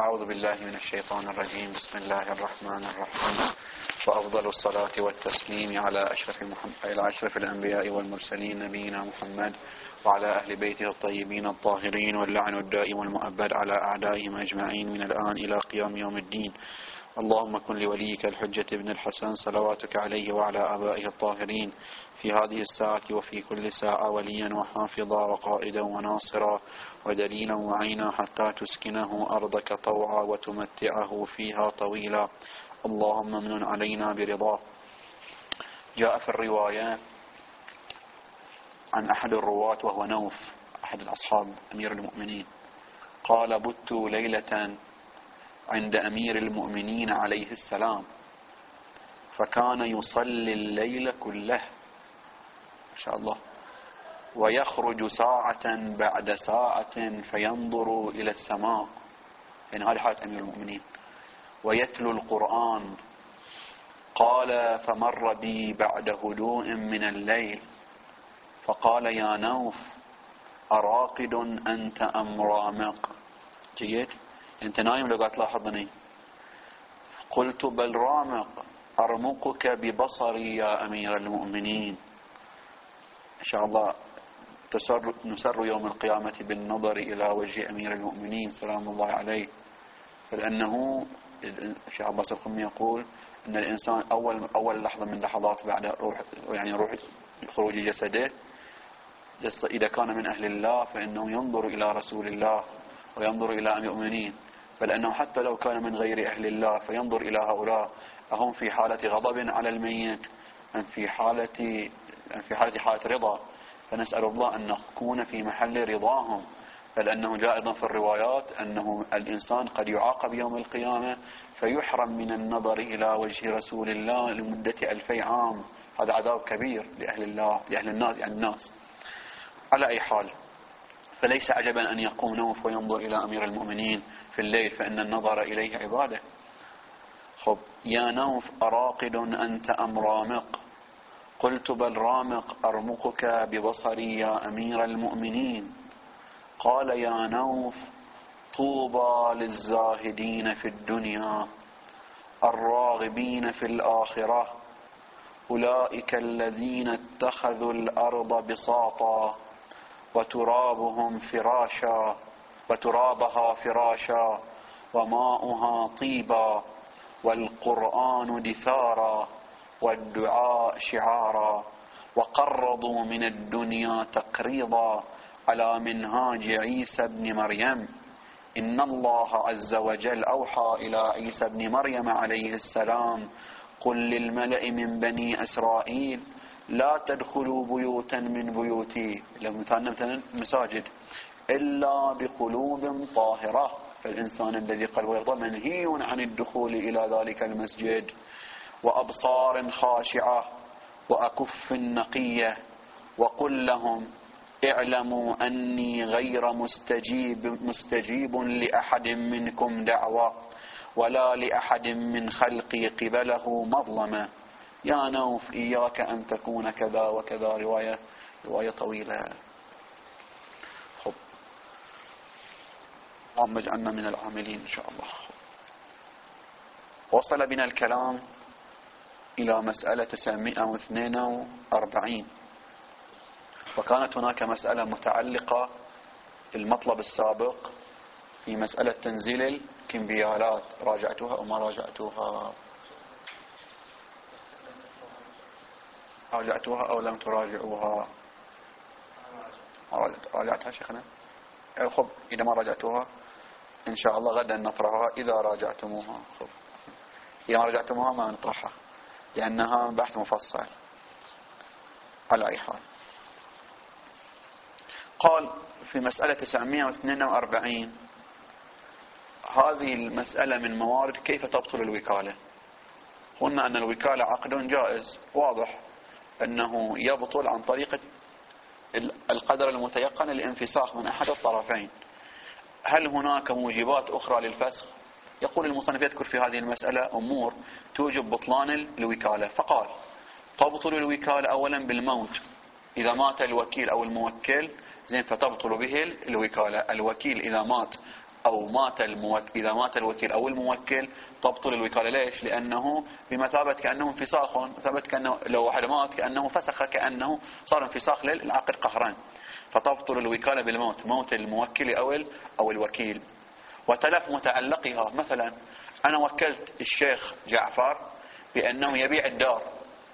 أعوذ بالله من الشيطان الرجيم. بسم الله الرحمن الرحيم. وأفضل الصلاة والتسليم على أشرف الأنبياء والمرسلين نبينا محمد وعلى أهل بيته الطيبين الطاهرين، واللعن الدائم المؤبد على أعدائهم أجمعين من الآن إلى قيام يوم الدين. اللهم كن لوليك الحجة ابن الحسن صلواتك عليه وعلى آبائه الطاهرين في هذه الساعة وفي كل ساعة وليا وحافظا وقائدا وناصرا ودليلا وعينا حتى تسكنه أرضك طوعا وتمتعه فيها طويلا. اللهم امن علينا برضاه. جاء في الرواية عن أحد الرواة وهو نوف أحد الأصحاب أمير المؤمنين قال: بت ليلة عند أمير المؤمنين عليه السلام، فكان يصلي الليل كله ما شاء الله، ويخرج ساعة بعد ساعة فينظر إلى السماء، يعني هذه حالة أمير المؤمنين، ويتلو القرآن. قال: فمر بي بعد هدوء من الليل فقال: يا نوف، أراقد أنت أم رامق؟ جيد، أنت نايم لو قالت لاحظني. قلت: بل رامق، أرمقك ببصري يا أمير المؤمنين. إن شاء الله نسر يوم القيامة بالنظر إلى وجه أمير المؤمنين سلام الله عليه، فلأنه الشيخ عباس القمي يقول أن الإنسان أول لحظة من لحظات بعد روح خروج جسده، إذا كان من أهل الله فإنه ينظر إلى رسول الله وينظر إلى أمير المؤمنين، بل أنه حتى لو كان من غير أهل الله فينظر إلى هؤلاء أهم في حالة غضب على الميت أم في حالة رضا، فنسأل الله أن نكون في محل رضاهم. بل أنه جاء أيضا في الروايات أنه الإنسان قد يعاقب يوم القيامة فيحرم من النظر إلى وجه رسول الله لمدة 2000 عام. هذا عذاب كبير لأهل الله، لأهل الناس، يعني الناس. على أي حال، فليس عجبا أن يقوم نوف وينظر إلى أمير المؤمنين في الليل، فإن النظر إليه عبادة. خب، يا نوف، أراقد أنت أم رامق؟ قلت: بل رامق، أرمقك ببصري يا أمير المؤمنين. قال: يا نوف، طوبى للزاهدين في الدنيا الراغبين في الآخرة، أولئك الذين اتخذوا الأرض بساطا وترابها فراشا وماؤها طيبا والقرآن دثارا والدعاء شعارا، وقرضوا من الدنيا تقريضا على منهاج عيسى بن مريم. إن الله عز وجل أوحى إلى عيسى بن مريم عليه السلام: قل للملأ من بني إسرائيل لا تدخلوا بيوتا من بيوتي، مثلا مساجد، إلا بقلوب طاهرة. فالإنسان الذي قلبه يرضى منهي عن الدخول إلى ذلك المسجد، وأبصار خاشعة وأكف نقية. وقل لهم: اعلموا أني غير مستجيب لأحد منكم دعوة، ولا لأحد من خلقي قبله مظلمة. يا نوف، إياك أن تكون كذا وكذا. رواية طويلة. خب، اللهم اجعلنا من العاملين إن شاء الله. وصل بنا الكلام إلى مسألة 942، وكانت هناك مسألة متعلقة بالمطلب السابق في مسألة تنزيل الكمبيالات. راجعتوها أو ما راجعتوها؟ راجعتوها أو لم تراجعوها؟ راجعتها شيخنا؟ خب، إذا ما راجعتوها إن شاء الله غدا نطرحها إذا راجعتموها. خب، إذا ما راجعتموها ما نطرحها لأنها بحث مفصل. على أي حال، قال في مسألة 942: هذه المسألة من موارد كيف تبطل الوكالة. قلنا أن الوكالة عقد جائز واضح أنه يبطل عن طريق القدر المتيقن للانفساخ من أحد الطرفين. هل هناك موجبات أخرى للفسخ؟ يقول المصنف يذكر في هذه المسألة أمور توجب بطلان الوكالة، فقال: تبطل الوكالة أولا بالموت، إذا مات الوكيل أو الموكل زين فتبطل به الوكالة. الوكيل إذا مات أو إذا مات الوكيل أو الموكل تبطل الوكالة. ليش؟ لأنه بمثابة كأنه انفساخ، مثابة كأنه لو واحد مات كأنه فسخ، كأنه صار انفساخ للعقد قهرا، فتبطل الوكالة بالموت، موت الموكل أو الوكيل. وتلف متعلقها، مثلا أنا وكلت الشيخ جعفر بأنه يبيع الدار،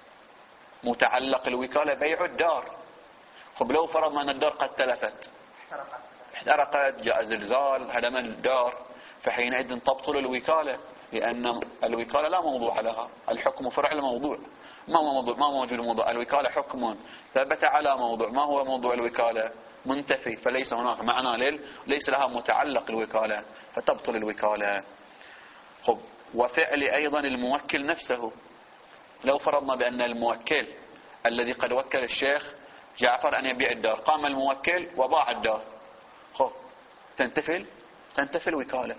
متعلق الوكالة بيع الدار. خب لو فرضنا أن الدار قد تلفت، احترقت، جاء زلزال هدم الدار، فحينئذ تبطل الوكالة، لأن الوكالة لا موضوع لها، الحكم فرع الموضوع، ما موجود موضوع. الوكالة حكم ثبت على موضوع، ما هو موضوع الوكالة؟ منتفي، فليس هناك معنى ليس لها متعلق الوكالة، فتبطل الوكالة. خب وفعل أيضا الموكل نفسه، لو فرضنا بأن الموكل الذي قد وكل الشيخ جعفر أن يبيع الدار، قام الموكل وباع الدار، خب تنتفي الوكالة.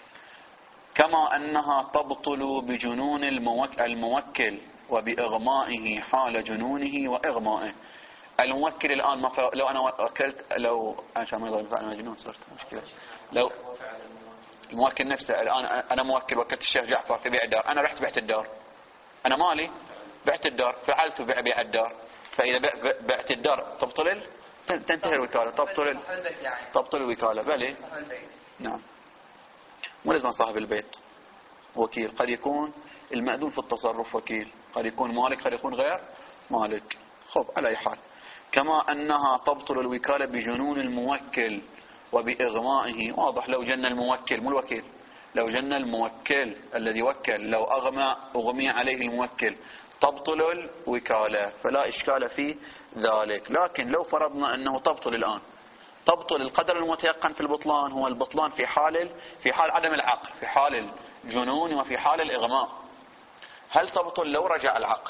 كما أنها تبطل بجنون الموكل وبإغمائه حال جنونه وإغمائه. الموكل الآن لو أنا وكلت، لو عشان ما يضل أنا مجنون صرت مشكلة، لو الموكل نفسه الآن أنا موكل وكلت الشيخ جعفر في بيع الدار، أنا رحت بعت الدار، أنا مالي بعت الدار، فعلت بيع الدار، فإذا بعت الدار تنتهي الوكالة، تبطل الوكالة. بلى نعم، مو لازم صاحب البيت وكيل، قد يكون المأذون في التصرف وكيل، قد يكون مالك، قد يكون غير مالك. خب على أي حال، كما أنها تبطل الوكالة بجنون الموكل وبإغمائه. واضح، لو جن الموكل مو الوكيل، لو جن الموكل الذي وكل، لو أغمي عليه الموكل تبطل الوكالة، فلا إشكال في ذلك. لكن لو فرضنا أنه تبطل الآن، تبطل القدر المتيقن في البطلان، هو البطلان في حال عدم العقل، في حال الجنون وفي حال الإغماء. هل تبطل لو رجع العقل؟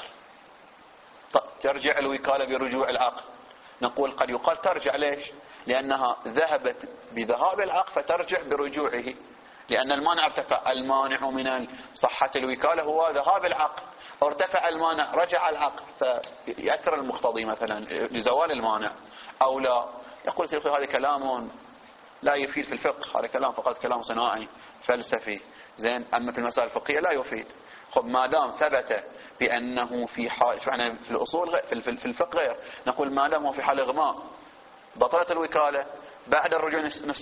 ترجع الوكالة برجوع العقل؟ نقول قد يقال ترجع. ليش؟ لأنها ذهبت بذهاب العقل فترجع برجوعه، لأن المانع ارتفع. المانع من صحة الوكالة هو ذهاب العقل، ارتفع المانع رجع العقل، فيأثر المقتضي مثلا لزوال المانع أو لا. يقول سيدي هذا كلام لا يفيد في الفقه، هذا كلام فقط كلام صناعي فلسفي، زين، أما في المسائل الفقهية لا يفيد. خب ما دام ثبت بأنه في حال، في الأصول غير، في الفقه غير، نقول ما دام هو في حال إغماء بطلت الوكالة. بعد الرجوع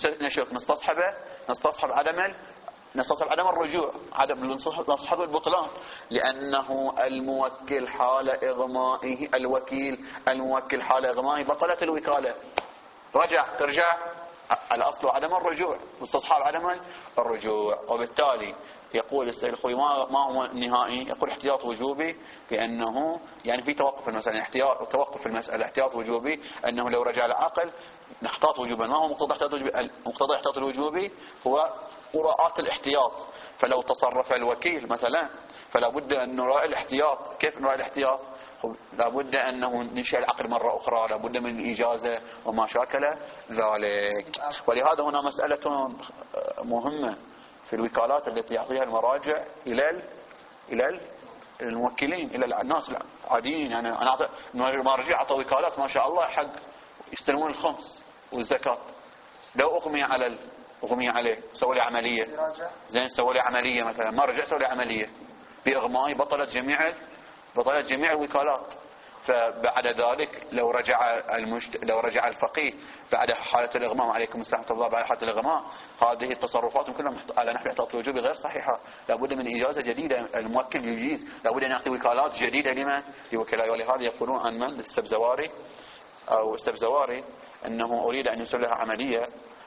نستصحب عدم الرجوع، نستصحب البطلان، لأنه الموكل حال إغمائه، الموكل حال إغمائه بطلت الوكالة، ترجع الأصل عدم الرجوع، واستصحاب عدم الرجوع. وبالتالي يقول السيد الخوي ما هو النهائي؟ يقول احتياط وجوبي، بأنه يعني في توقف المسألة، توقف في المسألة احتياط وجوبي، أنه لو رجع العقل نحتاط وجوبا. ما هو مقتضى احتياط الوجوبي؟ هو مراعاة الاحتياط. فلو تصرف الوكيل مثلا فلا بد أن نراعي الاحتياط. كيف نراعي الاحتياط؟ لا بد أنه ننشئ العقد مرة أخرى، لا بد من الإجازة وما شاكل ذلك. ولهذا هنا مسألة مهمة في الوكالات التي يعطيها المراجع إلى الموكلين، إلى الناس العاديين. يعني أنا المراجع أعطى وكالات ما شاء الله حق يستلمون الخمس والزكاة، لو أغمي عليه سوى لي عملية، زين، سوى لي عملية مثلا، ما رجع سوى لي عملية بإغمائي، بطلت جميع الوكالات. فبعد ذلك لو رجع الفقيه بعد حالة الإغماء، عليكم السلام ورحمة الله، بعد حالة الإغماء، هذه التصرفات كلها على نحو احتياط الوجوب غير صحيحة، لابد من إجازة جديدة. الموكل يجيز، لابد أن يعطي وكالات جديدة لمن؟ لوكلاء. ولهذا يقولون عن من؟ السبزواري أنه أريد أن يسوي لها عملية،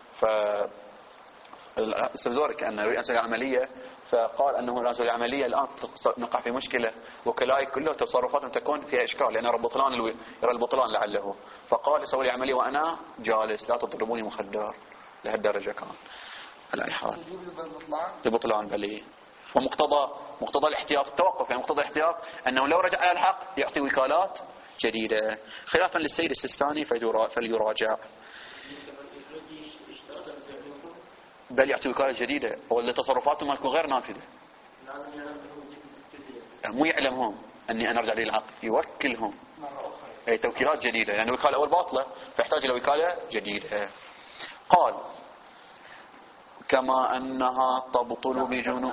السبزواري كأنه يريد أن يسوي عملية، فقال أنه لا يسوي عملية الآن نقع في مشكلة، وكلائي كله تصرفاتهم تكون فيها إشكال، لأن يرى البطلان لعله، فقال يسوي لي عملية وأنا جالس، لا تضربوني مخدر. لهالدرجة كان على أي حال البطلان بلي. ومقتضى الاحتياط التوقف، يعني مقتضى الاحتياط أنه لو رجع على الحق يعطي وكالات جديدة، خلافا للسيد السيستاني فليراجع، بل يعطي وكالة جديدة، واللي تصرفاتهم ما تكون غير نافذة. مو يعلمهم أني أنا أرجع لي العقد، يوكلهم أي توكيلات جديدة، يعني الوكالة أول باطلة فيحتاج إلى وكالة جديدة. قال كما أنها تبطل بجنون.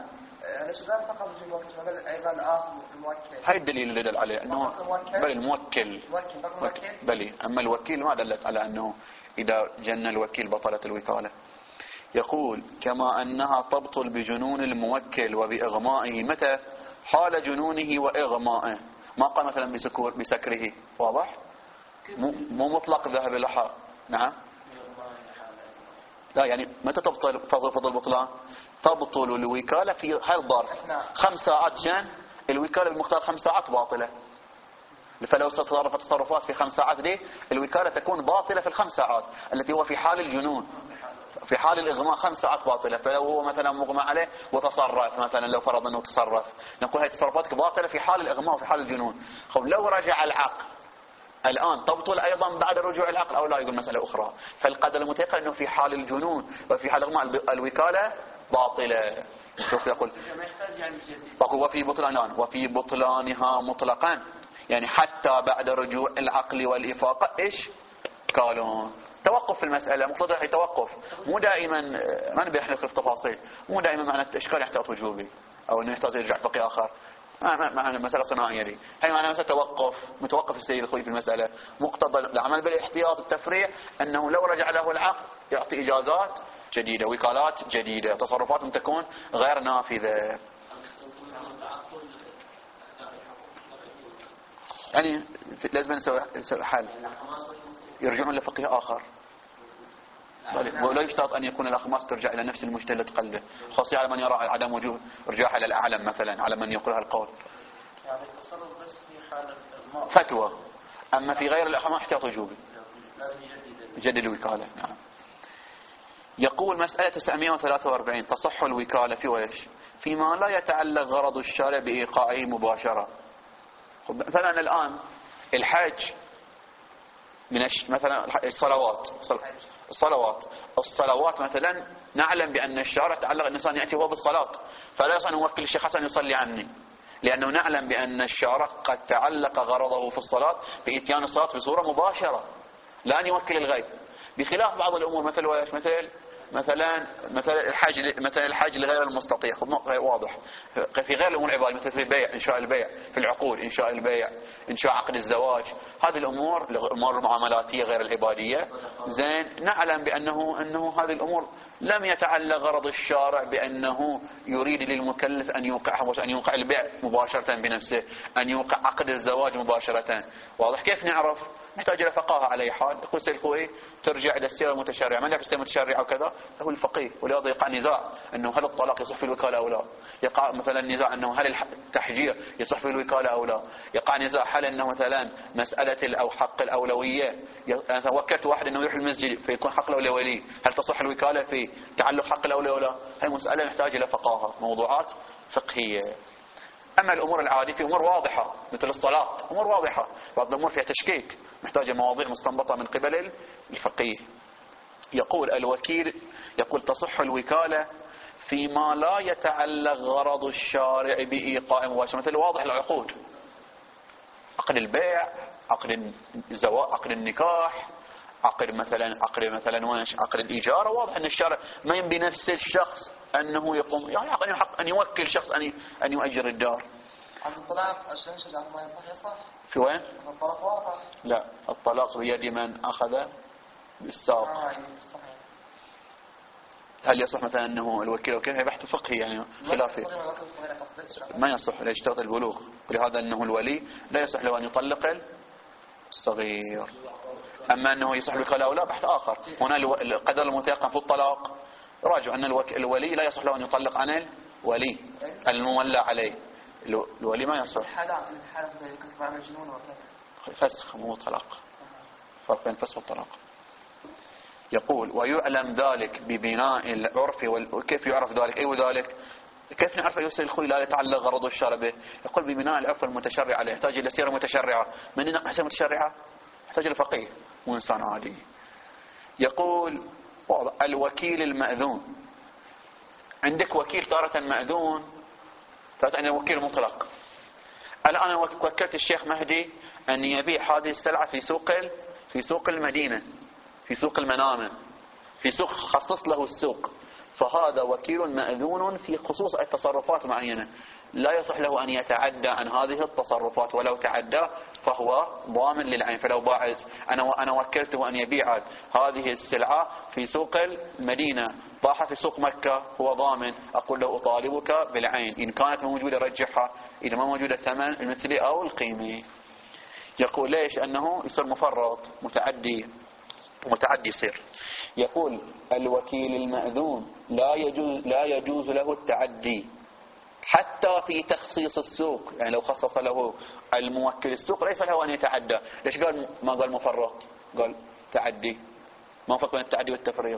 هاي الدليل اللي دل عليه أنه بل الموكل بل أما الوكيل ما دلت على أنه إذا جن الوكيل بطلت الوكالة. يقول كما أنها تبطل بجنون الموكل وبإغمائه. متى؟ حال جنونه وإغمائه، ما قال مثلا بسكره. واضح؟ مو مطلق ذهب لها. نعم. لا يعني متى تبطل فضل البطلان؟ تبطل الوكالة في هالظرف 5 ساعات جن، الوكالة المختار 5 ساعات باطلة. فلو تصرفت تصرفات في 5 ساعات دي الوكالة تكون باطلة في ال5 ساعات التي هو في حال الجنون. في حال الإغماء 5 ساعات باطلة. فلو هو مثلا مغمى عليه وتصرف، مثلا لو فرض أنه تصرف، نقول هذه تصرفاتك باطلة في حال الإغماء وفي حال الجنون. خب لو رجع العقل الآن تبطل أيضا بعد رجوع العقل أو لا؟ يقول مسألة أخرى. فالقدر المتيقن أنه في حال الجنون وفي حال الإغماء الوكالة باطلة. شوف يقول وفي بطلان وفي بطلانها مطلقا، يعني حتى بعد رجوع العقل والإفاقة إيش قالون؟ توقف في المسألة، مقتضى توقف. مو دائما، ما نبي احنا نخلف تفاصيل، مو دائما معنى الإشكال يحتاج وجوبي أو إنه يحتاج يرجع بقي آخر. معنى مسألة صناعية دي، هي معنى مسألة توقف، متوقف السيد الخوي في المسألة. مقتضى العمل بالاحتياط التفريع أنه لو رجع له العقل يعطي إجازات جديدة، وكالات جديدة، تصرفاتهم تكون غير نافذة. يعني لازم نسوي حل، يرجعون لفقيه آخر. ولا يشترط أن يكون الأخماس ترجع إلى نفس المجتهد قلده، خاصة على من يرى عدم وجوب رجوعها إلى الأعلم مثلا، على من يقولها القول. يعني التصرف بس في حال فتوى، أما في غير الأخماس احتياط وجوبي لازم يجدد الوكالة. نعم. يقول مسألة 943 تصح الوكالة في ويش؟ فيما لا يتعلق غرض الشارع بإيقاعه مباشرة. مثلا الآن الحج من مثلا الصلوات مثلا نعلم بأن الشارع تعلق الإنسان يأتي هو بالصلاة، فلا يصح أن نوكل الشيخ حسن يصلي عني، لأنه نعلم بأن الشارع قد تعلق غرضه في الصلاة بإتيان الصلاة بصورة مباشرة، لا أن يوكل الغيب. بخلاف بعض الأمور مثل الحج لغير المستطيع، واضح. في غير الأمور العبادية مثل في البيع، إنشاء البيع، في العقود إنشاء البيع، إنشاء عقد الزواج، هذه الأمور المعاملاتية غير العبادية. زين، نعلم أنه هذه الأمور لم يتعلق غرض الشارع بأنه يريد للمكلف أن يوقع البيع مباشرة بنفسه، أن يوقع عقد الزواج مباشرة. واضح؟ كيف نعرف؟ نحتاج إلى فقاهة على أي حال. يقول سيد الخوئي ترجع إلى السيرة المتشرعة. من يعرف السيرة المتشرعة وكذا هو الفقيه، ولهذا يقع نزاع أنه هل الطلاق يصح في الوكالة أو لا، يقع مثلا نزاع أنه هل التحجير يصح في الوكالة أو لا، يقع نزاع هل أنه مثلا مسألة أو حق الأولوية، أنا وكلت واحد أنه يروح المسجد فيكون حق الأولوية، هل تصح الوكالة في تعلق حق الأولوية أو لا؟ هي مسألة محتاجة إلى فقاهة، موضوعات فقهية. أما الأمور العادية في أمور واضحة مثل الصلاة، أمور واضحة. بعض الأمور فيها تشكيك، محتاجة مواضيع مستنبطة من قبل الفقيه. يقول الوكيل، يقول تصح الوكالة فيما لا يتعلق غرض الشارع بإيقاع مباشر، مثل واضح العقود، عقد البيع، عقد الزواج، عقد النكاح، عقد عقد الإيجار. واضح أن الشارع ما ينبي نفس الشخص أنه يقوم، يعني حق أن يوكل شخص أن يؤجر الدار. الطلاق ما يصح في وين؟ الطلاق واضح. لا، الطلاق بيد من أخذ بالساق. هل يصح مثلا أنه الوكيل وكيف؟ هي بحث فقهي يعني خلافي. ما يصح، لا يشترط البلوغ، ولهذا أنه الولي لا يصح له أن يطلق الصغير. أما أنه يصح الوكالة أو لا بحث آخر. هنا القدر المتيقن في الطلاق راجع أن الولي لا يصح له أن يطلق عن الولي المولى عليه. الولي ما يصح. فسخ مو طلاق، فرق بين فسخ والطلاق. يقول ويعلم ذلك ببناء العرف وكيف يعرف ذلك؟ أي ذلك كيف نعرف أيها السيد الخوي لا يتعلق غرض الشارع به؟ يقول ببناء العرف المتشرع عليه. يحتاج إلى سيرة متشرعة. من ينقح سيرة متشرعة؟ يحتاج إلى فقيه مو إنسان عادي. يقول الوكيل المأذون. عندك وكيل تارة مأذون، تارة أن وكيل مطلق. الآن أنا وكلت الشيخ مهدي أن يبيع هذه السلعة في سوق المدينة، في سوق المنامة، في سوق خصص له السوق، فهذا وكيل مأذون في خصوص التصرفات معينة، لا يصح له أن يتعدى عن هذه التصرفات، ولو تعدى فهو ضامن للعين. فلو باعث أنا وكلته أن يبيع هذه السلعة في سوق المدينة، باعها في سوق مكة، هو ضامن، أقول له أطالبك بالعين، إن كانت موجودة رجحها، إذا ما موجودة الثمن المثلي أو القيمي. يقول ليش؟ أنه يصير مفرط متعدي يصير. يقول الوكيل المأذون لا يجوز له التعدي حتى في تخصيص السوق، يعني لو خصص له الموكل السوق ليس له أن يتعدى. ليش قال ما قال مفرط؟ قال تعدي. ما فرق بين التعدي والتفريط؟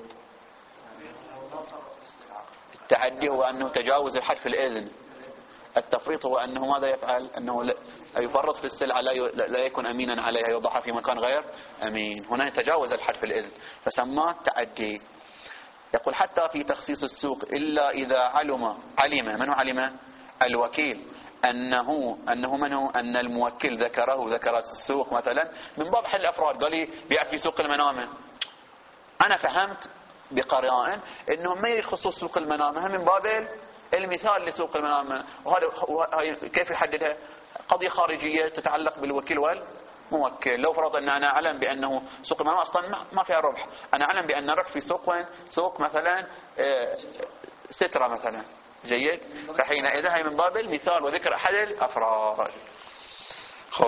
التعدي هو أنه تجاوز الحد في الإذن، التفريط هو أنه ماذا يفعل؟ أنه يفرط في السلعة، لا يكون أمينا عليها، يوضعها في مكان غير أمين. هنا يتجاوز الحد في الإذن فسماه تعدي. يقول حتى في تخصيص السوق إلا إذا علم من هو علم؟ الوكيل أنه منه أن الموكل ذكر السوق مثلا من باب حل الأفراد، قال لي بيع في سوق المنامة، أنا فهمت بقرائن أنهم ما يخصوا سوق المنامة من باب المثال لسوق المنامة. وهذا كيف يحددها؟ قضية خارجية تتعلق بالوكيل والموكل. لو فرض أن أنا أعلم بأنه سوق المنامة أصلا ما فيها ربح، أنا أعلم بأن ربح في سوق وين؟ سوق مثلا سترة مثلا، جيد، فحينئذ هي من باب المثال وذكر أحد الأفراد. خب،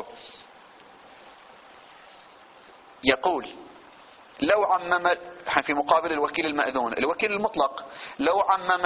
يقول لو عمم في مقابل الوكيل المأذون، الوكيل المطلق لو عمم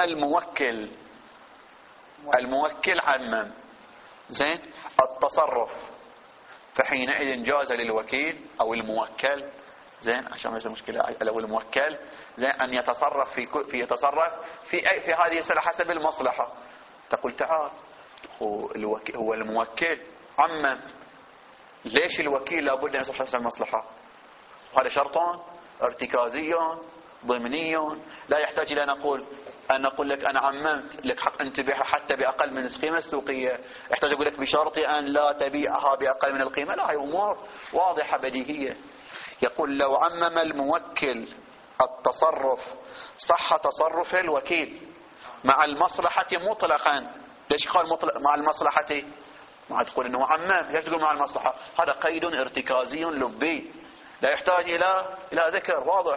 الموكل عمم زين التصرف، فحينئذ جاز للوكيل أو الموكل زين عشان ما يصير مشكلة لو الموكل زين أن يتصرف في هذه السلعة حسب المصلحة. تقول تعال هو الموكل عمم، ليش الوكيل لابد أن يصرف حسب المصلحة؟ هذا شرطان ارتكازيون ضمنيون، لا يحتاج إلى أن أقول لك أنا عممت لك حق أن تبيعها حتى بأقل من القيمة السوقية، يحتاج أقول لك بشرط أن لا تبيعها بأقل من القيمة، لا، هي أمور واضحة بديهية. يقول لو عمم الموكل التصرف صح تصرف الوكيل مع المصلحة مطلقا. ليش قال مع المصلحة؟ ما تقول أنه عمم، ليش تقول مع المصلحة؟ هذا قيد ارتكازي لبي لا يحتاج إلى ذكر واضح.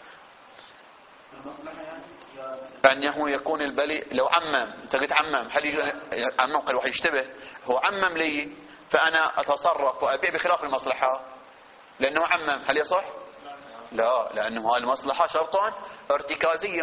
أنه يكون البلي لو عمم، أنت قلت عمم، هل يجي عمم؟ قال واحد يشتبه، هو عمم لي فأنا أتصرف وأبيع بخلاف المصلحة لأنه عمم، هل يصح؟ لا، لأنه هذه المصلحة شرط ارتكازي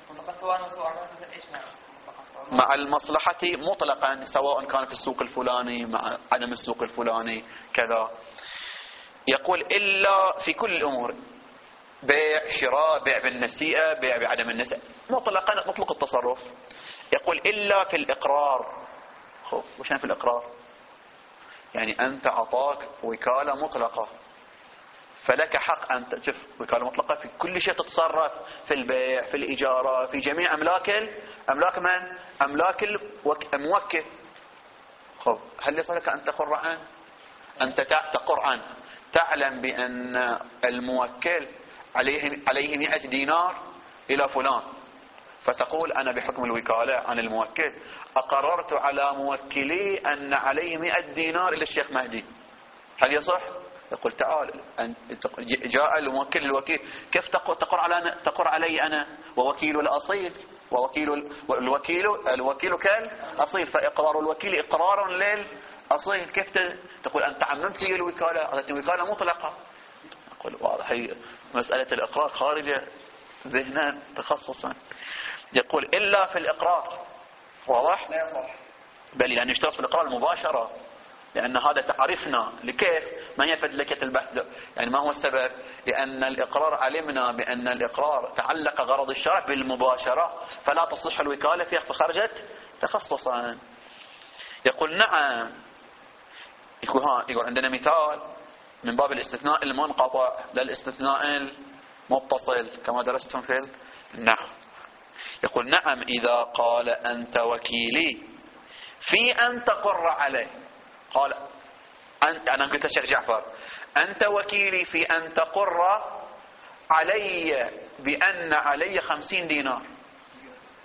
مع المصلحة مطلقا، سواء كان في السوق الفلاني مع عدم السوق الفلاني كذا. يقول إلا في كل الأمور، بيع شراء، بيع بالنسيئة، بيع بعدم النسيئة، مطلقا مطلق التصرف. يقول إلا في الإقرار. وش يعني في الإقرار؟ يعني أنت أعطاك وكالة مطلقة، فلك حق أن تشوف وكالة مطلقة في كل شيء تتصرف، في البيع، في الإجارة، في جميع أملاك من؟ أملاك الموكل. هل يصح لك أن تقر عنه؟ أنت تقر عنه، تعلم بأن الموكل عليه 100 دينار إلى فلان، فتقول أنا بحكم الوكالة عن الموكل أقررت على موكلي أن عليه 100 دينار إلى الشيخ مهدي، هل يصح؟ يقول تعال جاء الوكيل كيف تقر علي أنا ووكيل الأصيل، الوكيل كالأصيل، فإقرار الوكيل إقرار للأصيل. كيف تقول أنت عممت لي الوكالة، أعطيتني وكالة مطلقة؟ أقول واضح، هي مسألة الإقرار خارجة ذهنا تخصصا. يقول إلا في الإقرار، واضح؟ لا يصح، بل لأن يشترط في الإقرار المباشرة، لأن هذا تعرفنا لكيف ما هي فدلكة البحث، يعني ما هو السبب؟ لأن الإقرار علمنا بأن الإقرار تعلق غرض الشرع بالمباشرة، فلا تصح الوكالة فيها، فخرجت تخصصا. يقول نعم، يقول عندنا مثال من باب الاستثناء المنقطع لا الاستثناء المتصل كما درستم في النحو. يقول نعم إذا قال أنت وكيلي في أن تقر عليه، قال أنا قلت الشيخ جعفر أنت وكيلي في أن تقر علي بأن علي 50 دينار،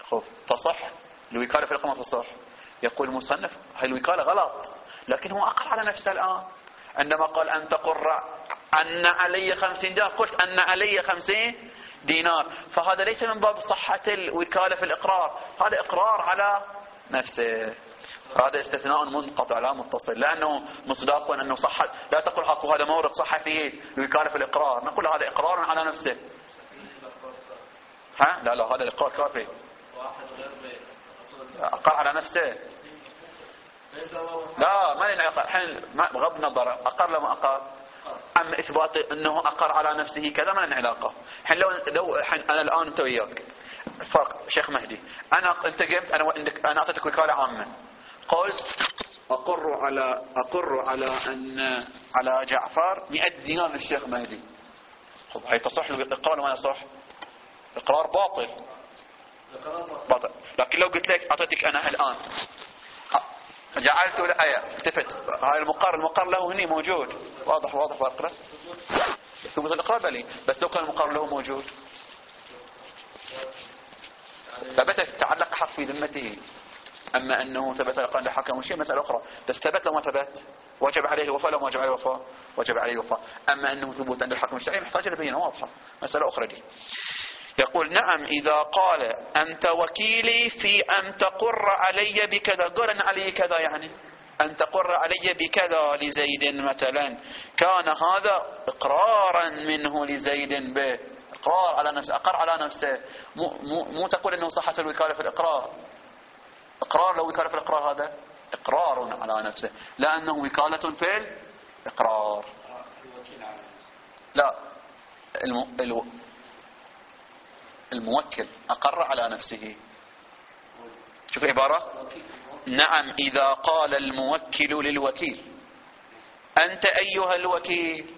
خب تصح الوكالة في الإقرار، تصح. يقول المصنف هاي الوكالة غلط، لكن هو أقر على نفسه الآن عندما قال أن تقر أن علي 50 دينار، قلت أن علي 50 دينار، فهذا ليس من باب صحة الوكالة في الإقرار، هذا إقرار على نفسه، هذا استثناء منقطع لا متصل، لأنه مصداق أنه صح. لا تقول هاكو هذا مورد صح فيه الوكالة في الإقرار، نقول هذا إقرار على نفسه. ها لا هذا الإقرار كافي، أقر على نفسه. لا ما لنا أقر، الحين بغض النظر أقر لما أقر، أما إثبات أنه أقر على نفسه كذا ما لنا علاقة. الحين لو أنا الآن أنت وياك فرق شيخ مهدي، أنت قمت أنا أعطيتك وكالة عامة، قلت أقر على جعفر 100 دينار للشيخ مهدي. خب هي تصح الإقرار ولا يصح؟ إقرار باطل. لكن لو قلت لك أعطيتك أنا الآن جعلت الآية التفت، هاي المقر له هني موجود، واضح فرق ثبوت الإقرار بلي، بس لو كان المقر له موجود ثبت تعلق حق في ذمته. أما أنه ثبت الإقرار لحكم شيء مسألة أخرى، بس ثبت لو ما ثبت وجب عليه الوفاء، لو ما وجب عليه الوفاء وجب عليه الوفاء. أما أنه ثبوت عند الحكم الشرعي محتاج لبينة واضحة، مسألة أخرى دي. يقول نعم إذا قال أنت وكيلي في أن تقر علي بكذا، قال أن علي كذا، يعني أن تقر علي بكذا لزيد مثلا، كان هذا إقرارا منه لزيد به، إقرار على نفسه، أقر على نفسه، مو تقول أنه صحة الوكالة في الإقرار. إقرار لو وكالة في الإقرار هذا إقرار على نفسه، لأنه وكالة في الإقرار. لا الموكل أقر على نفسه. شوف العبارة، نعم إذا قال الموكل للوكيل أنت أيها الوكيل،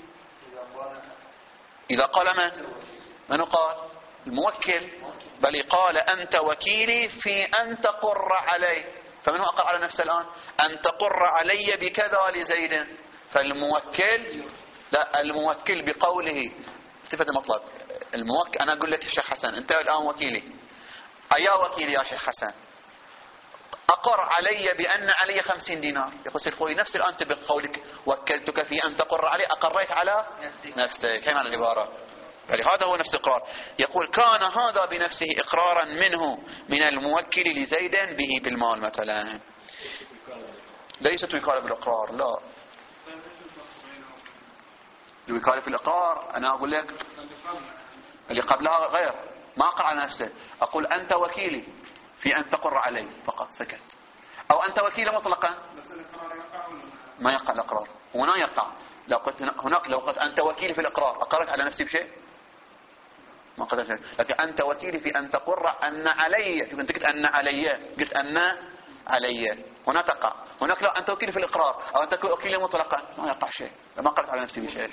إذا قال من قال؟ الموكل، بل قال أنت وكيلي في أن تقر علي، فمن هو أقر على نفسه الآن؟ أن تقر علي بكذا لزيد، فالموكل لا، الموكل بقوله صفة المطلب. الموكل أنا أقول لك يا شيخ حسن أنت الآن وكيلي، أيا وكيلي يا شيخ حسن أقر علي بأن علي 50 دينار، يقول سيد خوي نفس الآن أنت بقولك وكلتك في أن تقر علي، أقريت على نفسك، كيف معنى العبارة؟ هذا هو نفس الإقرار. يقول كان هذا بنفسه إقرارا منه من الموكل لزيد به بالمال مثلا، ليست وكالة بالإقرار. لا الوكالة في الإقرار أنا أقول لك اللي قبلها غير، ما أقر على نفسه، أقول أنت وكيلي في أن تقر علي فقط، سكت. أو أنت وكيل مطلقا، ما يقع الإقرار هنا، يقع لو قلت هناك، لو قلت أنت وكيلي في الإقرار أقرت على نفسي بشيء؟ ما قدرت. لكن أنت وكيلي في أن تقر أن علي، شوف أنت قلت أن علي، قلت أن علي، هنا تقع. هناك لا، أنت وكيلي في الإقرار أو أنت وكيلي مطلقا ما يقع شيء، ما قرت على نفسي بشيء.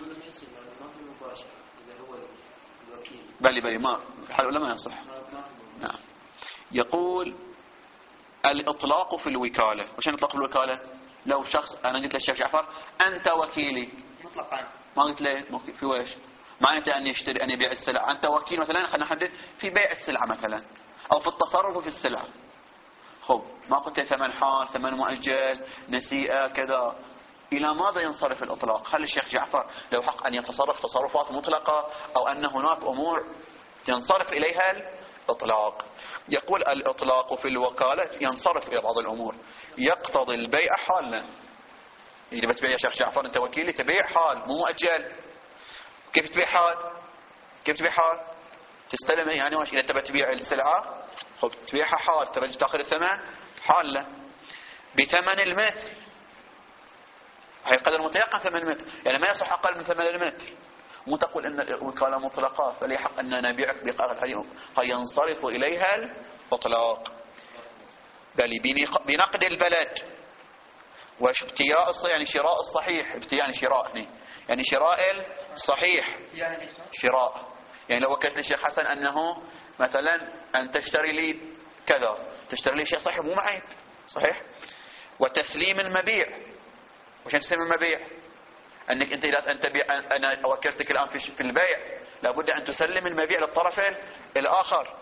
بلي ما حال ولا ما يصح. نعم. يقول الإطلاق في الوكالة، وش الإطلاق في الوكالة؟ لو شخص أنا قلت للشيخ جعفر أنت وكيلي مطلقا، ما قلت له في ويش، ما أنت أن يشتري أن يبيع السلعة، أنت وكيل مثلا، خلينا نحدد في بيع السلعة مثلا أو في التصرف في السلعة. خب ما قلت ثمن حال، ثمن مؤجل، نسيئة كذا، إلى ماذا ينصرف الإطلاق؟ هل الشيخ جعفر له حق أن يتصرف تصرفات مطلقة أو أن هناك أمور ينصرف إليها الإطلاق؟ يقول الإطلاق في الوكالة ينصرف إلى بعض الأمور، يقتضي البيع حالا. إذا بتبيع يا شيخ جعفر أنت وكيلي تبيع حال مو مؤجل. كيف تبيع حال؟ كيف تبيع حال؟ تستلم يعني واش؟ إذا أنت بتبيع السلعة خب تبيعها حال، ترجع تأخذ الثمن حالة بثمن المثل، هي قدر متيقن ثمن المتر، يعني ما يصح أقل من ثمن المتر. مو تقول أن الوكالة مطلقة فلي حق أن نبيعك بقدر، هي ينصرف إليها الإطلاق. بل بنقد البلد وابتياء يعني شراء الصحيح، ابتياء يعني شراء هنا، يعني شراء الصحيح، شراء يعني لو وكلت الشيخ حسن أنه مثلا أن تشتري لي كذا، تشتري لي شيء صحيح مو معيب صحيح. وتسليم المبيع، وش تسليم المبيع؟ أنك أنت إذا أنت أنا وكلتك الآن في البيع لابد أن تسلم المبيع للطرف الآخر.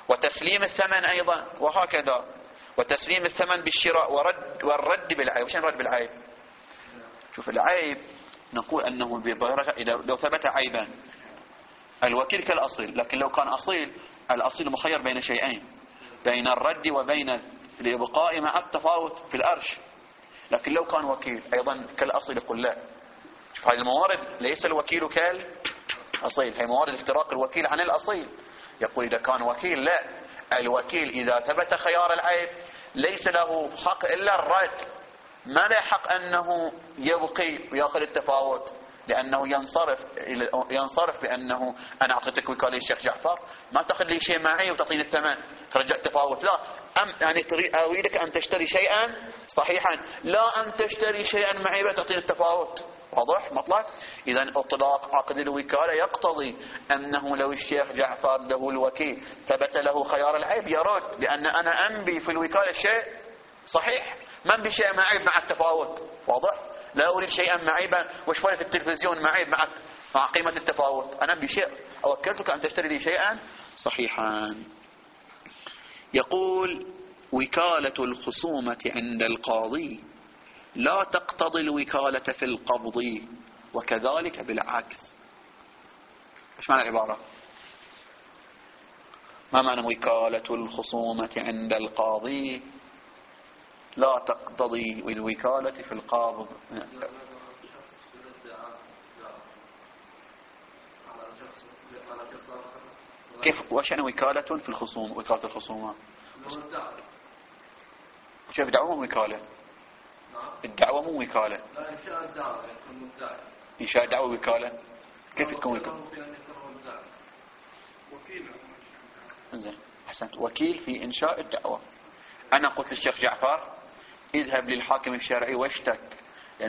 وتسليم الثمن أيضا وهكذا، وتسليم الثمن بالشراء والرد بالعيب. وش الرد بالعيب؟ شوف العيب نقول أنه إذا لو ثبت عيبا الوكيل كالأصيل، لكن لو كان أصيل الأصيل مخير بين شيئين، بين الرد وبين الإبقاء مع التفاوت في الأرش. لكن لو كان وكيل أيضا كالأصيل يقول لا. شوف هذه الموارد ليس الوكيل كالأصيل، هي موارد افتراق الوكيل عن الأصيل. يقول إذا كان وكيل لا، الوكيل إذا ثبت خيار العيب ليس له حق إلا الرد، ما له حق أنه يبقي ويأخذ التفاوت، لأنه ينصرف بأنه أنا أعطيتك وكالة الشيخ جعفر ما تأخذ لي شيء معي وتعطيني الثمن ترجع التفاوت، لا، يعني أريدك أن تشتري شيئا صحيحا، لا أن تشتري شيئا معي وتعطيني التفاوت. واضح مطلع؟ إذا اطلاق عقد الوكالة يقتضي أنه لو الشيخ جعفر له الوكيل ثبت له خيار العيب يرد، لأن أنا أنبي في الوكالة شيء صحيح، ما أنبي شيء معيب مع التفاوت. واضح؟ لا أريد شيئا معيبا وشوية في التلفزيون معيب مع قيمة التفاوت، أنا أنبي شيء، أوكلتك أن تشتري لي شيئا صحيحا. يقول وكالة الخصومة عند القاضي لا تقتضي الوكالة في القبض وكذلك بالعكس. ايش معنى العبارة؟ ما معنى وكالة الخصومة عند القاضي لا تقتضي الوكالة في القابض؟ كيف وش يعني وكالة في الخصومة؟ وكالة الخصومة شوف دعوة وكالة، الدعوة مو وكالة. لا إنشاء الدعوة يكون مدعي. إنشاء دعوة وكالة كيف تكون وكالة؟ وكيل. زين أحسنت، وكيل في إنشاء الدعوة. أنا قلت للشيخ جعفر اذهب للحاكم الشرعي واشتك، يعني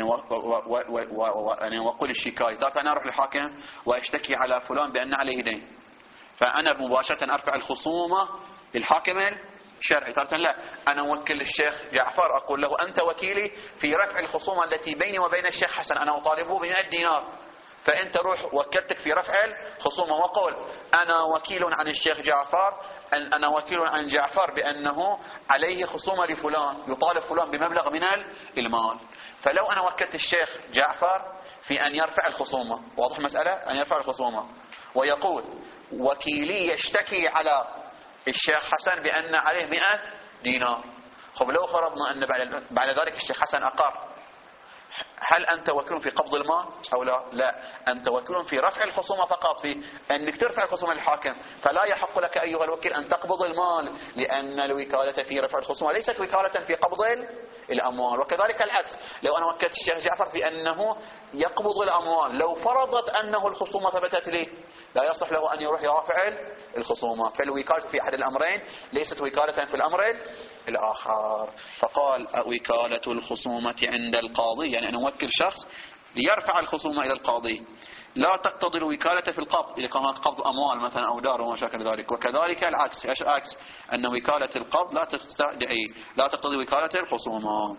وقل الشكاية، ترى أنا أروح للحاكم واشتكي على فلان بأن عليه دين، فأنا مباشرة أرفع الخصومة للحاكم الشرعي. ترى لا، أنا أوكل الشيخ جعفر أقول له أنت وكيلي في رفع الخصومة التي بيني وبين الشيخ حسن، أنا أطالبه ب100 دينار، فأنت روح وكلتك في رفع الخصومة وقول أنا وكيل عن الشيخ جعفر، أنا وكيل عن جعفر بأنه عليه خصومة لفلان، يطالب فلان بمبلغ من المال. فلو أنا وكلت الشيخ جعفر في أن يرفع الخصومة، واضح مسألة؟ أن يرفع الخصومة ويقول وكيلي يشتكي على الشيخ حسن بأن عليه 100 دينار. خب لو فرضنا أن بعد ذلك الشيخ حسن أقر، هل أنت وكيل في قبض المال أو لا؟ لا، أنت وكيل في رفع الخصومة فقط، في أنك ترفع الخصومة للحاكم، فلا يحق لك أيها الوكيل أن تقبض المال، لأن الوكالة في رفع الخصومة ليست وكالة في قبض الأموال. وكذلك العكس، لو أنا وكلت الشيخ جعفر في أنه يقبض الأموال، لو فرضت أنه الخصومة ثبتت لي لا يصح له أن يروح يرافع الخصومة، فالوكالة في أحد الأمرين ليست وكالة في الأمر الآخر. فقال وكالة الخصومة عند القاضي، يعني أن نوكل شخص ليرفع الخصومة إلى القاضي، لا تقتضي الوكالة في القبض إذا كانت قبض أموال مثلا أو دار وما شاكل ذلك. وكذلك العكس، إيش العكس؟ أن وكالة القبض لا تقتضي وكالة الخصومة.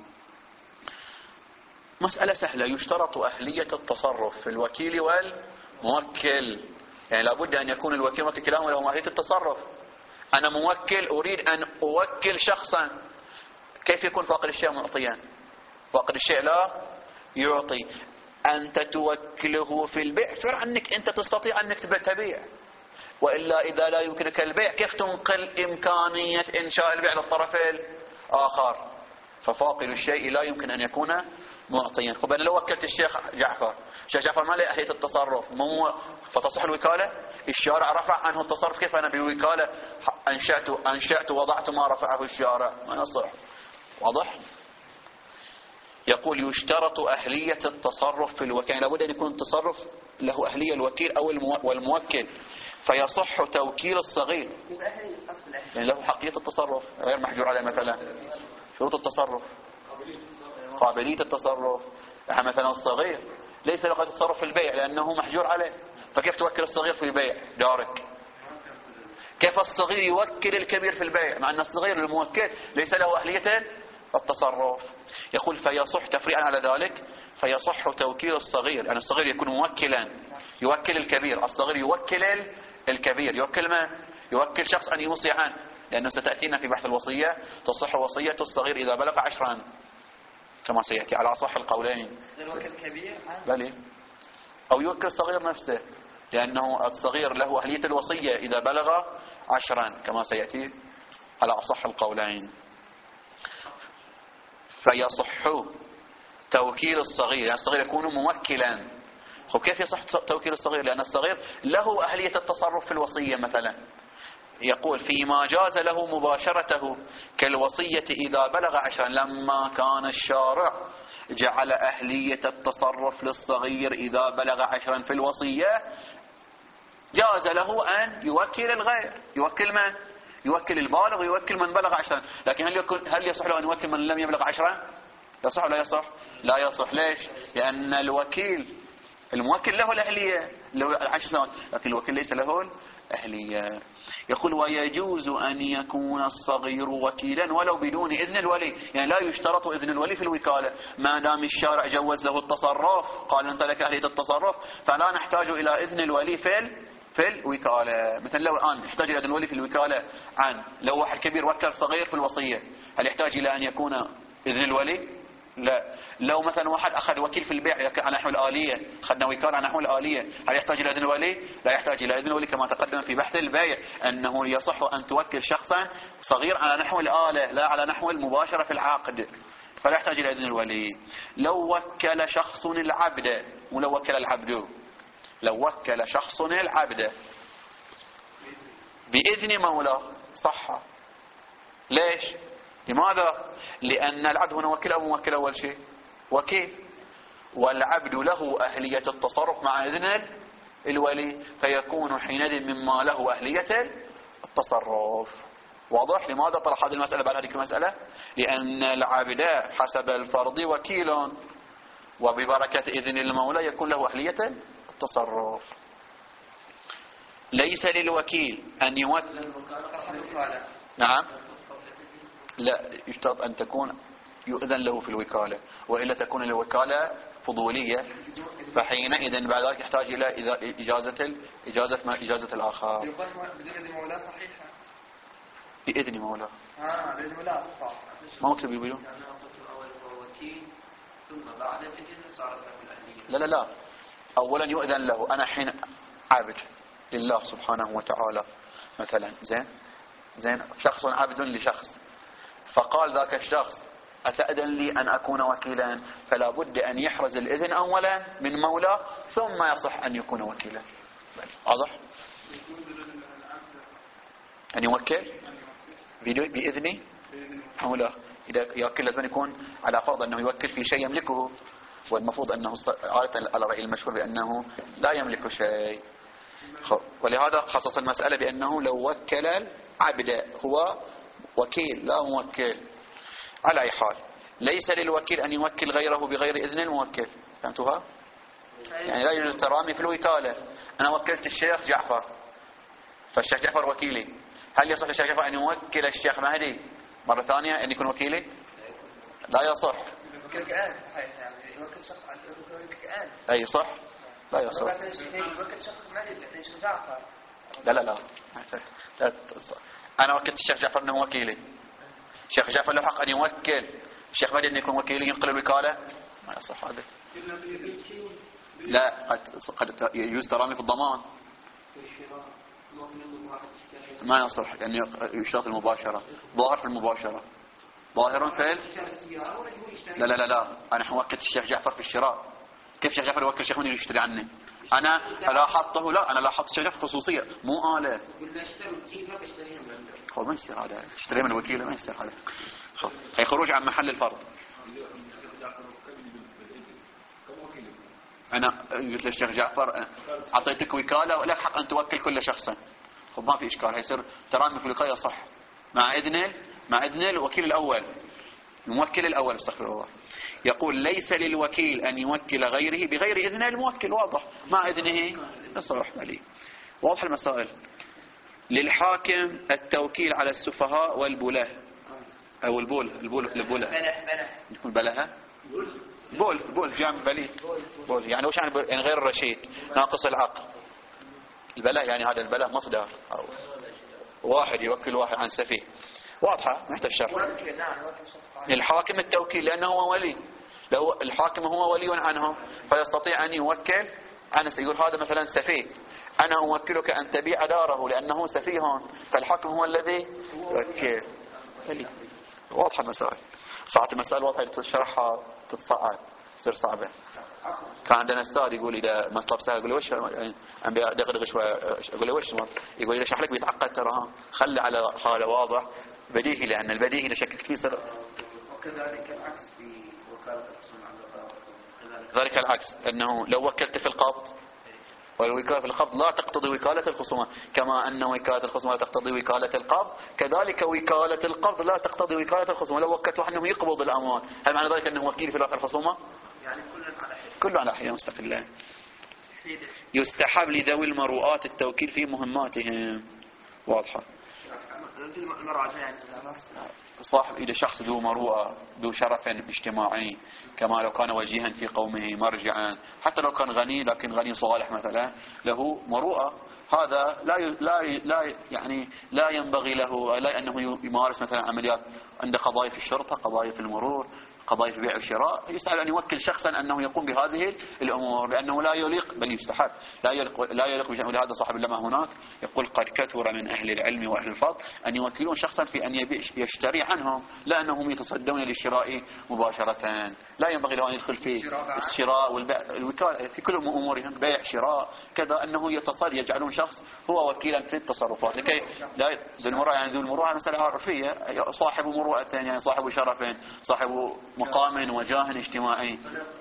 مسألة سهلة، يشترط أهلية التصرف في الوكيل والموكل، يعني لابد أن يكون الوكيل والموكل كلاهما لهم أهلية التصرف. أنا موكل أريد أن أوكل شخصا، كيف يكون فاقد الشيء معطيا؟ فاقد الشيء لا يعطي. أنت توكله في البيع فرع أنك أنت تستطيع أنك تبيع، وإلا إذا لا يمكنك البيع كيف تنقل إمكانية إنشاء البيع للطرف الآخر؟ ففاقد الشيء لا يمكن أن يكون معطيا. خب أنا لو وكلت الشيخ جعفر ما له أهلية التصرف، فتصح الوكالة؟ الشارع رفع عنه التصرف، كيف أنا بالوكالة أنشأت وضعت ما رفعه الشارع؟ ما يصح. واضح؟ يقول يشترط أهلية التصرف في الوكيل، لابد أن يكون التصرف له أهلية الوكيل أو والموكل، فيصح توكيل الصغير، يعني له حقية التصرف غير محجور عليه. مثلا شروط التصرف، قابلية التصرف، مثلا الصغير ليس له قابلية التصرف في البيع لأنه محجور عليه، فكيف توكل الصغير في البيع؟ دارك. كيف الصغير يوكل الكبير في البيع مع أن الصغير الموكل ليس له أهلية التصرف؟ يقول فيصح تفريعا على ذلك، فيصح توكيل الصغير، يعني الصغير يكون موكلا يوكل الكبير، الصغير يوكل الكبير، يوكل ما يوكل شخص أن يوصي عنه، لأنه ستأتينا في بحث الوصية تصح وصية الصغير إذا بلغ 10 كما سيأتي على أصح القولين. يوكل كبير بلي، أو يوكل الصغير نفسه، لأنه الصغير له أهلية الوصية إذا بلغ 10 كما سيأتي على أصح القولين. فيصح توكيل الصغير، يعني الصغير يكون موكلا. كيف يصح توكيل الصغير؟ لأن الصغير له أهلية التصرف في الوصية مثلا. يقول فيما جاز له مباشرته كالوصية إذا بلغ 10، لما كان الشارع جعل أهلية التصرف للصغير إذا بلغ 10 في الوصية، جاز له أن يوكل الغير. يوكل من؟ يوكل البالغ ويوكل من بلغ 10. لكن هل يصح له أن يوكل من لم يبلغ 10؟ يصح ولا يصح؟ لا يصح. ليش؟ لأن الموكل له الأهلية، له 10 سنوات، لكن الوكيل ليس له الأهلية. يقول ويجوز أن يكون الصغير وكيلا ولو بدون إذن الولي، يعني لا يشترط إذن الولي في الوكالة، ما دام الشارع جوز له التصرف، قال أنت لك أهلية التصرف، فلا نحتاج إلى إذن الولي في الوكالة. مثلا لو الآن يحتاج إلى إذن الولي في الوكالة لو واحد كبير وكل صغير في الوصية، هل يحتاج إلى أن يكون إذن الولي؟ لا. لو مثلا واحد أخذ وكيل في البيع على نحو الآلية، أخذنا وكالة على نحو الآلية، هل يحتاج إلى إذن الولي؟ لا يحتاج إلى إذن الولي، كما تقدم في بحث البيع أنه يصح أن توكل شخصا صغير على نحو الآلة لا على نحو المباشرة في العقد، فلا يحتاج إلى إذن الولي. لو وكل شخص العبد، ولو وكل العبد، لو وكل شخص العبد بإذن مولاه صح. ليش؟ لماذا؟ لأن العبد هنا وكيل أو موكل؟ أول شيء وكيل، والعبد له أهلية التصرف مع إذن الولي، فيكون حينئذ مما له أهلية التصرف. واضح؟ لماذا طرح هذه المسألة بعد هذه المسألة؟ لأن العبد حسب الفرض وكيل، وببركة إذن المولى يكون له أهلية التصرف. ليس للوكيل أن يوكل. نعم، لا يشترط أن تكون يؤذن له في الوكالة، وإلا تكون الوكالة فضولية، فحينئذ بعد ذلك يحتاج إلى إجازة الآخر. بدون إذن مولاه صحيحة؟ بإذن مولاه. بإذن مولاه صح. ما مكتب يقولون؟ أنا قلت أول هو وكيل ثم بعد الإذن صارت له الأهلية. لا أولا يؤذن له. أنا حين عبد لله سبحانه وتعالى مثلا، زين شخص عبد لشخص، فقال ذاك الشخص أتأذن لي أن أكون وكيلا، فلا بد أن يحرز الإذن أولا من مولاه ثم يصح أن يكون وكيلا. واضح؟ أن يوكل بإذن مولاه. إذا يوكل لازم يكون على فرض أنه يوكل في شيء يملكه، والمفروض أنه على رأي المشهور بأنه لا يملك شيء. ولهذا خصص المسألة بأنه لو وكل العبد هو وكيل لا موكل. على أي حال ليس للوكيل أن يوكل غيره بغير إذن الموكل. فهمتوها؟ يعني لا يوجد ترامي في الوكالة. أنا وكلت الشيخ جعفر، فالشيخ جعفر وكيلي، هل يصح للشيخ جعفر أن يوكل الشيخ مهدي مرة ثانية أن يكون وكيلي؟ لا يصح. أي صح؟ لا يصح. لا أنا وكلت الشيخ جعفر أنه وكيلي، الشيخ جعفر له حق أن يوكل الشيخ مهدي أن يكون وكيلي ينقل الوكالة؟ ما يصح هذا. لا، قد يجوز ترامي في الضمان. ما يصح يعني يشترط المباشرة، ظاهر في المباشرة، ظاهر في لا أنا حوكلت الشيخ جعفر في الشراء. كيف الشيخ جعفر يوكل الشيخ من يشتري عني؟ أنا لاحظته. لا، أنا لاحظت الشيخ جعفر خصوصية مو آلة. ما يصير هذا، تشتري من الوكيل ما يصير هذا، هي خروج عن محل الفرض. أنا قلت للشيخ جعفر أعطيتك وكالة ولك حق أن توكل كل شخصا، ما في إشكال، هيصير ترامي في الوكالة صح مع إذن الوكيل الأول، الموكل الأول. استغفر الله. يقول ليس للوكيل أن يوكل غيره بغير إذن الموكل. واضح؟ مع إذنه يصح عليه. واضح المسائل. للحاكم التوكيل على السفهاء والبله أو البوله يكون بلها بول جامع بلي بول، يعني وش يعني غير الرشيد ناقص العقل. البله يعني هذا البله مصدر أو واحد يوكل واحد عن سفيه، واضحة ما يحتاج شرح. الحاكم التوكيل لأنه هو ولي، لو الحاكم هو ولي عنه فيستطيع أن يوكل عن، يقول هذا مثلا سفيه، أنا أوكلك أن تبيع داره لأنه سفيه، فالحاكم هو الذي يوكل. واضحة المسائل. ساعة المسائل واضحة تشرحها تتصعب تصير صعبة. كان عندنا استاذ يقول إذا مسألة سهل يقول لي وش أنبياء دغدغ شوية، أقول له وش يقول لي ليش لك بيتعقد تراها، خلي على حاله واضح بديهي، لأن البديهي إذا شككت فيه يصير. وكذلك العكس في وكالة الخصوم عند القضاء. ذلك العكس، أنه لو وكلت في القبض، والوكالة في القبض لا تقتضي وكالة الخصومة، كما أن وكالة الخصومة لا تقتضي وكالة القبض، كذلك وكالة القبض لا تقتضي وكالة الخصومة. لو وكلت واحد أنه يقبض الأموال، هل معنى ذلك أنه وكيل في الآخر الخصومة؟ يعني كله على حية مستقلة. يستحب لذوي المروءات التوكيل في مهماتهم. واضحة. صاحب إذا شخص ذو مروءة ذو شرف اجتماعي، كما لو كان وجيها في قومه مرجعا، حتى لو كان غني لكن غني صالح مثلا له مروءة، هذا لا ينبغي له لا أنه يمارس مثلا عمليات عند قضايا في الشرطة، قضايا في المرور، قضايا في بيع والشراء، يستحب أن يوكل شخصا أنه يقوم بهذه الأمور، لأنه لا يليق، بل يستحب لا يليق ولهذا صاحب لما هناك يقول قد كثر من أهل العلم وأهل الفضل أن يوكلون شخصا في أن يشتري عنهم، لا أنهم يتصدون للشراء مباشرة. لا ينبغي له أن يدخل في الشراء والبيع، الوكالة في كل أمورهم، بيع شراء كذا، أنه يجعلون شخص هو وكيلا في التصرفات لكي لا ذو المروءة. يعني ذو المروءة مسألة عرفية، صاحب مروءة، يعني صاحب شرف، صاحب مقام وجاه اجتماعي.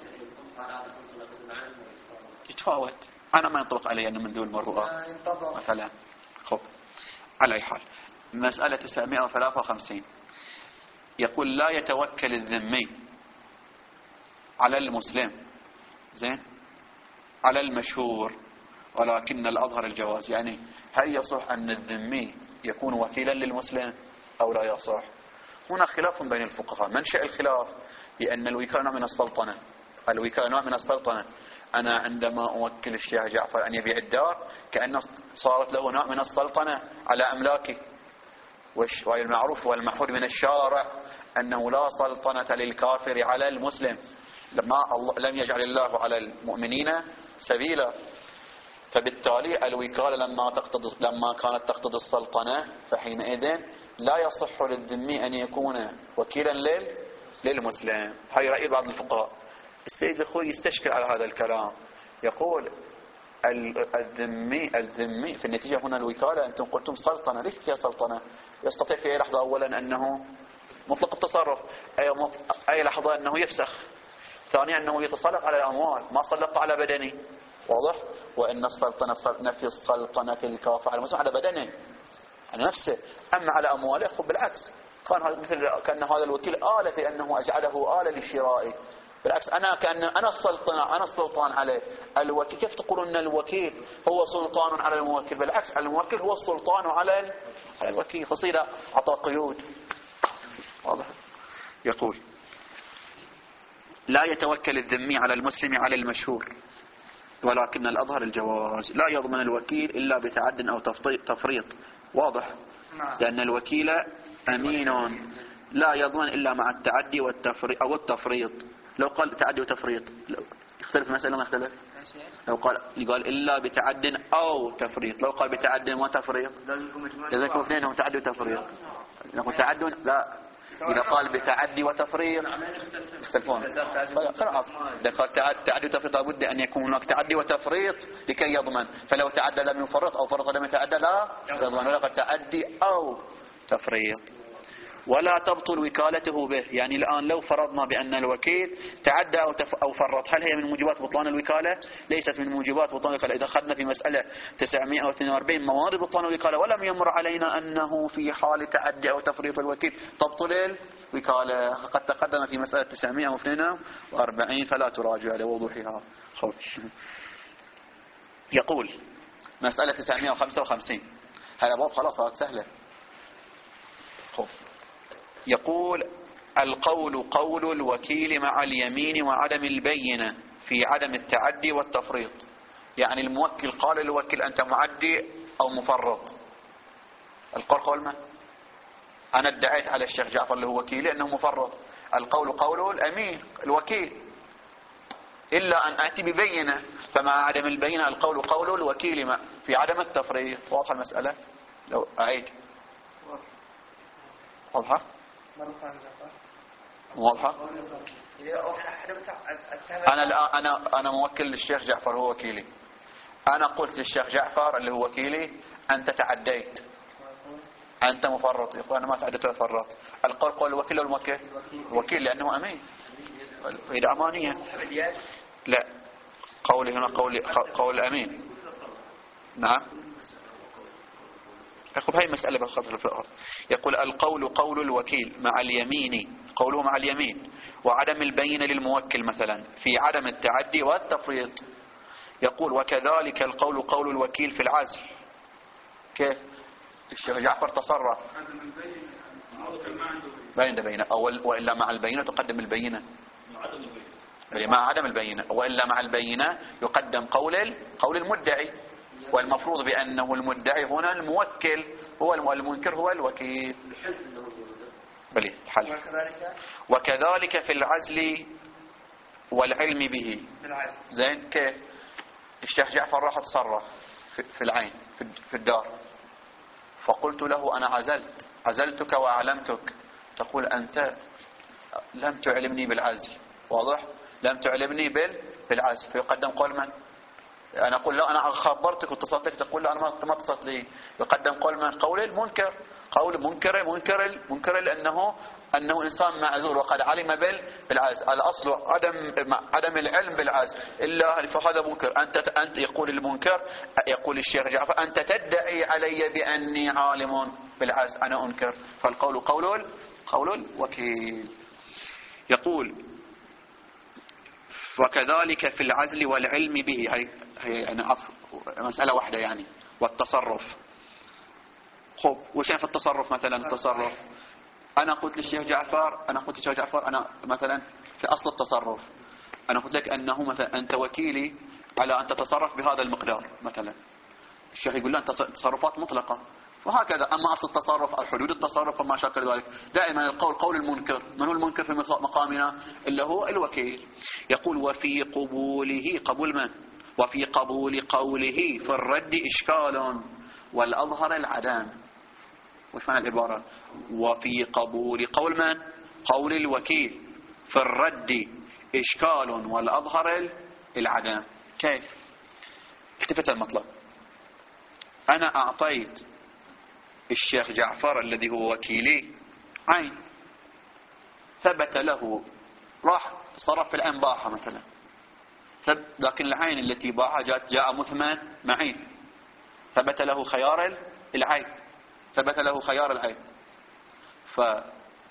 يتفاوت، أنا ما ينطبق علي أنه من ذو المروءة مثلا. خب على أي حال، مسألة 953 يقول لا يتوكل الذمي على المسلم زين على المشهور، ولكن الأظهر الجواز. يعني هل يصح أن الذمي يكون وكيلا للمسلم أو لا يصح؟ هنا خلاف بين الفقهاء. منشأ الخلاف بأن الوكالة نوع من السلطنة. الوكالة نوع من السلطنة. أنا عندما أوكل الشيخ جعفر أن يبيع الدار كأنه صارت له نوع من السلطنة على أملاكه. والمعروف والمحفوظ من الشارع أنه لا سلطنة للكافر على المسلم، لم يجعل الله على المؤمنين سبيلا. فبالتالي الوكالة لما كانت تقتضي السلطنة، فحينئذ لا يصح للذمي أن يكون وكيلا للمسلم. هاي رأي بعض الفقهاء. السيد الخوي يستشكل على هذا الكلام، يقول الذمي في النتيجة هنا الوكالة أنتم قلتم سلطنة، ليش فيها سلطنة؟ يستطيع في أي لحظة أولا أنه مطلق التصرف، أي لحظة أنه يفسخ، ثانيا أنه يتسلط على الأموال، ما سلط على بدنه. واضح؟ وإن السلطنة نفي السلطنة الكافر على المسلم على بدنه على نفسه، أما على أمواله خب بالعكس، كان هذا الوكيل آلة في أنه أجعله آلة للشراء. بالعكس أنا السلطان عليه. الوكيل كيف تقولون أن الوكيل هو سلطان على الموكل؟ بالعكس الموكل هو السلطان على الوكيل، فصير أعطى قيود. واضح؟ يقول لا يتوكل الذمي على المسلم على المشهور، ولكن الأظهر الجواز. لا يضمن الوكيل إلا بتعد أو تفريط. واضح؟ لأن الوكيل أمين لا يضمن إلا مع التعدي أو التفريط. لو قال تعدي وتفريط يختلف المسألة، ما يختلف. لو قال إلا بتعد أو تفريط، لو قال بتعد وتفريط لازم يكون اثنين، تعدي وتفريط. نقول تعد لا، إذا قال بتعدي وتفريط يختلفون. خلاص إذا قال تعدي وتفريط لابد أن يكون هناك تعدي وتفريط لكي يضمن. فلو تعدى لم يفرط أو فرط لم يتعدى لا يضمن. ولا قال تعدي أو تفريط. ولا تبطل وكالته به. يعني الآن لو فرضنا بأن الوكيل تعدى أو فرط، هل هي من موجبات بطلان الوكالة؟ ليست من موجبات بطلان الوكالة. إذا أخذنا في مسألة 942 موارد بطلان الوكالة ولم يمر علينا أنه في حال تعدي أو تفريط الوكيل تبطل الوكالة، قد تقدم في مسألة 942 فلا تراجع لوضوحها. يقول مسألة 955 هذا أبواب خلاص صارت سهلة. يقول القول قول الوكيل مع اليمين وعدم البينة في عدم التعدي والتفريط. يعني الموكل قال للوكيل أنت معدي أو مفرط، القول قول من؟ أنا ادعيت على الشيخ جعفر اللي هو وكيلي أنه مفرط. القول قوله الأمين الوكيل إلا أن أتي ببينة، فمع عدم البينة القول قوله الوكيل في عدم التفريط. واضحة المسألة؟ لو أعيد واضحة؟ واضحة؟ أنا موكل للشيخ جعفر هو وكيلي. أنا قلت للشيخ جعفر اللي هو وكيلي أنت تعديت، أنت مفرط. يقول أنا ما تعديت ولا فرط. القول قول الوكيل ولا الموكل؟ الوكيل لأنه أمين، إذا أمانية. لا، قولي هنا قول الأمين. نعم. يقول هاي مسألة بخطر في الأرض. يقول القول قول الوكيل مع اليمين، قوله مع اليمين، وعدم البينة للموكل مثلا في عدم التعدي والتفريط. يقول وكذلك القول قول الوكيل في العزل. كيف؟ الشيخ جعفر تصرف بينة وإلا مع البينة تقدم البينة، مع عدم البينة وإلا مع البينة يقدم قول المدعي، والمفروض بأنه المدعي هنا الموكل هو المنكر هو الوكيل. بلي الحل. وكذلك في العزل والعلم به. زين. كيف؟ الشيخ جعفر راح تصرف في العين في الدار، فقلت له أنا عزلتك وأعلمتك. تقول أنت لم تعلمني بالعزل. واضح؟ لم تعلمني بالعزل، فيقدم قول من؟ أنا أقول لا أنا خبرتك واتصلت لك، تقول لا أنا ما اتصلت لي. يقدم قول من؟ قول المنكر. قول منكر لأنه إنسان معذور وقد علم بالعزل. الأصل عدم العلم بالعزل إلا فهذا منكر. أنت يقول المنكر، يقول الشيخ جعفر أنت تدعي علي بأني عالم بالعزل، أنا أنكر. فالقول قول الوكيل. يقول وكذلك في العزل والعلم به. هي يعني مسألة واحدة يعني. والتصرف. خب وش في التصرف مثلا؟ التصرف أنا قلت للشيخ جعفر أنا مثلا في أصل التصرف أنا قلت لك أنه مثلا أنت وكيلي على أن تتصرف بهذا المقدار مثلا. الشيخ يقول لا أنت تصرفات مطلقة، وهكذا. أما أصل التصرف أو حدود التصرف وما شاكل ذلك دائما القول قول المنكر. من هو المنكر في مقامنا؟ إلا هو الوكيل. يقول وفي قبوله قبول من؟ وفي قبول قوله في الرد إشكال والأظهر العدم. وش معنى العبارة؟ وفي قبول قول من؟ قول الوكيل في الرد إشكال والأظهر العدم. كيف؟ اختفت المطلب. أنا أعطيت الشيخ جعفر الذي هو وكيلي عين، ثبت له راح صرف في العين باعها مثلا، لكن العين التي باعها جاء مثمن معين، ثبت له خيار العين، ثبت له خيار العين. فقال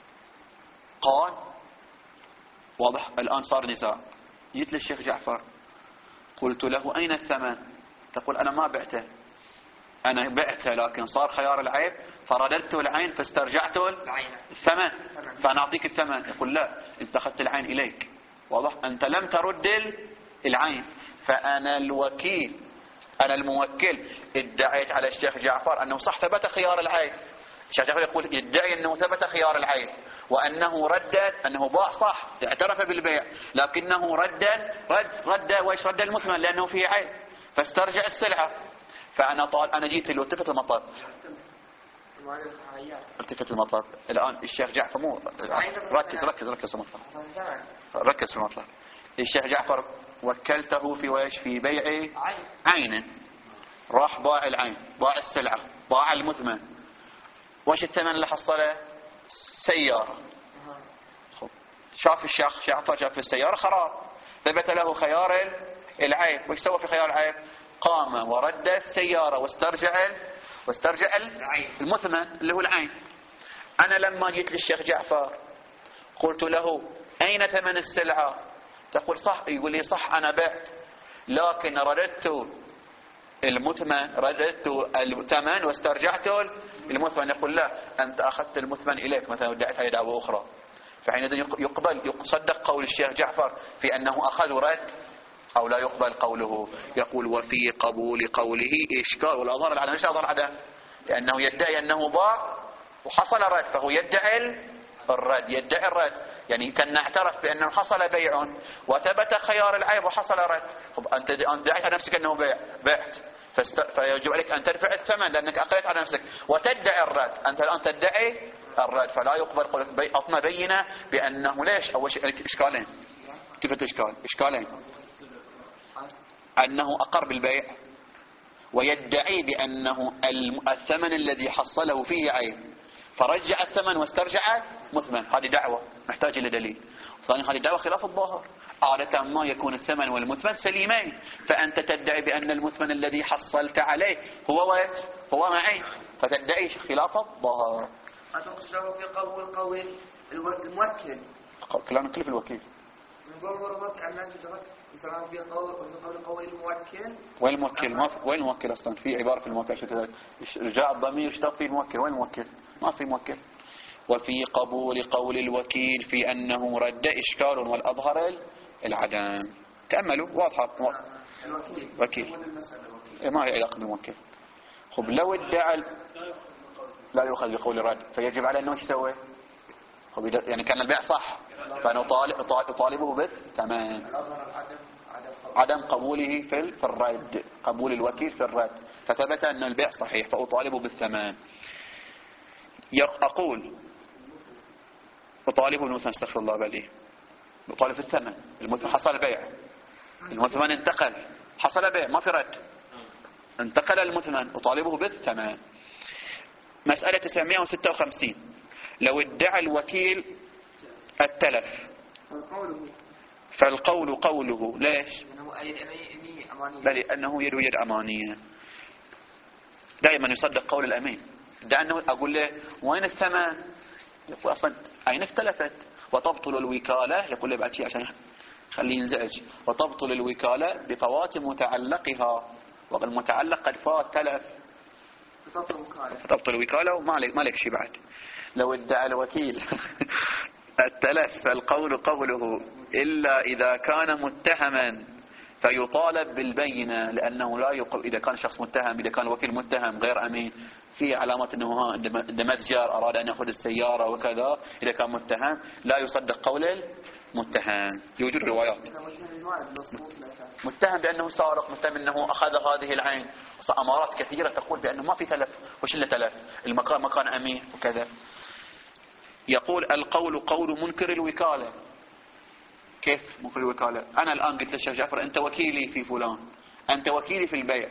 واضح الآن صار نزاع. جيت للشيخ جعفر قلت له أين الثمن؟ تقول أنا ما بعته، أنا بعته لكن صار خيار العين فرددت العين فاسترجعت الثمن، فأنا أعطيك الثمن. يقول لا أنت أخذت العين إليك. واضح؟ أنت لم ترد العين، فأنا الوكيل أنا الموكل ادعيت على الشيخ جعفر أنه صح ثبت خيار العين. الشيخ جعفر يقول يدعي أنه ثبت خيار العين وأنه ردد أنه باع صح اعترف بالبيع، لكنه رد وإيش رد المثمن لأنه فيه عين فاسترجع السلعة. أنا جيت له التفت المطلب الآن الشيخ جعفر مو ركز في المطلب، ركز في المطلب. الشيخ جعفر وكلته في ويش في بيع عين، راح باع العين، باع السلعة، باع المثمن. وش الثمن اللي حصله؟ سيارة. شاف الشيخ جعفر جاء في السيارة خراب، ثبت له خيار العين. وش سوى في خيار العين؟ قام ورد السيارة واسترجع المثمن اللي هو العين. أنا لما جيت للشيخ جعفر قلت له أين ثمن السلعة؟ تقول صح. يقول لي صح أنا بعت لكن رددت المثمن، رددت الثمن واسترجعت المثمن. يقول لا أنت أخذت المثمن إليك مثلا ودعت هذه دعوة أخرى. فحينئذ يصدق قول الشيخ جعفر في أنه أخذ ورد أو لا يقبل قوله. يقول وفي قبول قوله إشكال والأظهر العدم. إيش أظهر العدم؟ لأنه يدعي أنه باع وحصل رد، فهو يدعي الرد. يعني كان اعترف بأنه حصل بيع وثبت خيار العيب وحصل رد. أنت ادعيت على نفسك أنه بعت، فيجب عليك أن تدفع الثمن لأنك أقلت على نفسك وتدعي الرد. أنت الآن تدعي الرد، فلا يقبل قولك. أعطنا بينة بأنه ليش. أول شيء إشكالين. كيف إشكالين؟ أنه أقر بالبيع ويدعي بأنه الثمن الذي حصله فيه عيب، فرجع الثمن واسترجع مثمن. هذه دعوة محتاجة لدليل. ثانيا هذه دعوة خلاف الظاهر. عادة ما يكون الثمن والمثمن سليمين، فأنت تدعي بأن المثمن الذي حصلت عليه هو معي، فتدعي خلاف الظاهر. أتقصده في قول الموكل. كلام كله في الوكيل. في قول الموكل. وين الموكل؟ وين الموكل أصلا؟ في عبارة في الموكل جاء الضمير اشتق في الموكل. وين الموكل؟ ما في موكل. وفي قبول قول الوكيل في أنه رد إشكال والأظهر العدم. تأملوا واضحة. وكيل ما هي علاقة بالموكل. خب لو ادعى لا يؤخذ بقول الرد، فيجب على أنه يسوي. يعني كان البيع صح، فأنا أطالبه بالثمن. عدم قبوله في الرد، قبول الوكيل في الرد، فثبت أن البيع صحيح فأطالبه بالثمن. أقول أطالبه بالمثمن، استغفر الله بالي، أطالب الثمن. المثمن حصل بيع، المثمن انتقل، حصل بيع ما في رد، انتقل المثمن، أطالبه بالثمن. مسألة 956. لو ادعى الوكيل التلف فالقول قوله. ليش؟ بل أنه يد أمانية. دائما يصدق قول الأمين. أنه أقول له وين الثمن؟ يقول أصلا أين اختلفت؟ وتبطل الوكالة. يقول له بعد شيء عشان خليه ينزعج. وتبطل الوكالة بفوات متعلقها، والمتعلق قد فات تلف، فتبطل الوكالة وما لك شيء بعد. لو ادعى الوكيل التلف فالقول قوله إلا إذا كان متهما فيطالب بالبينة، لأنه لا يقول إذا كان شخص متهم، إذا كان الوكيل متهم غير أمين في علامة أنه عند متجر أراد أن يأخذ السيارة وكذا، إذا كان متهم لا يصدق قول المتهم. يوجد روايات متهم بأنه سارق، متهم أنه أخذ هذه العين، أمارات كثيرة تقول بأنه ما في تلف. وش اللي تلف؟ المكان مكان أمين وكذا. يقول القول قول منكر الوكالة. كيف منكر الوكالة؟ أنا الآن قلت للشيخ جعفر أنت وكيلي في فلان، أنت وكيلي في البيع،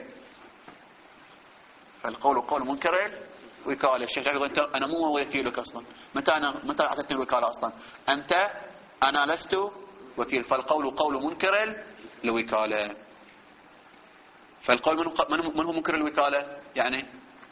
فالقول قول منكر الوكالة. الشيخ جعفر أنت أنا مو وكيلك أصلا، متى أعطيتني الوكالة أصلا؟ أنا لست وكيل، فالقول قول منكر الوكالة. فالقول من هو منكر الوكالة؟ يعني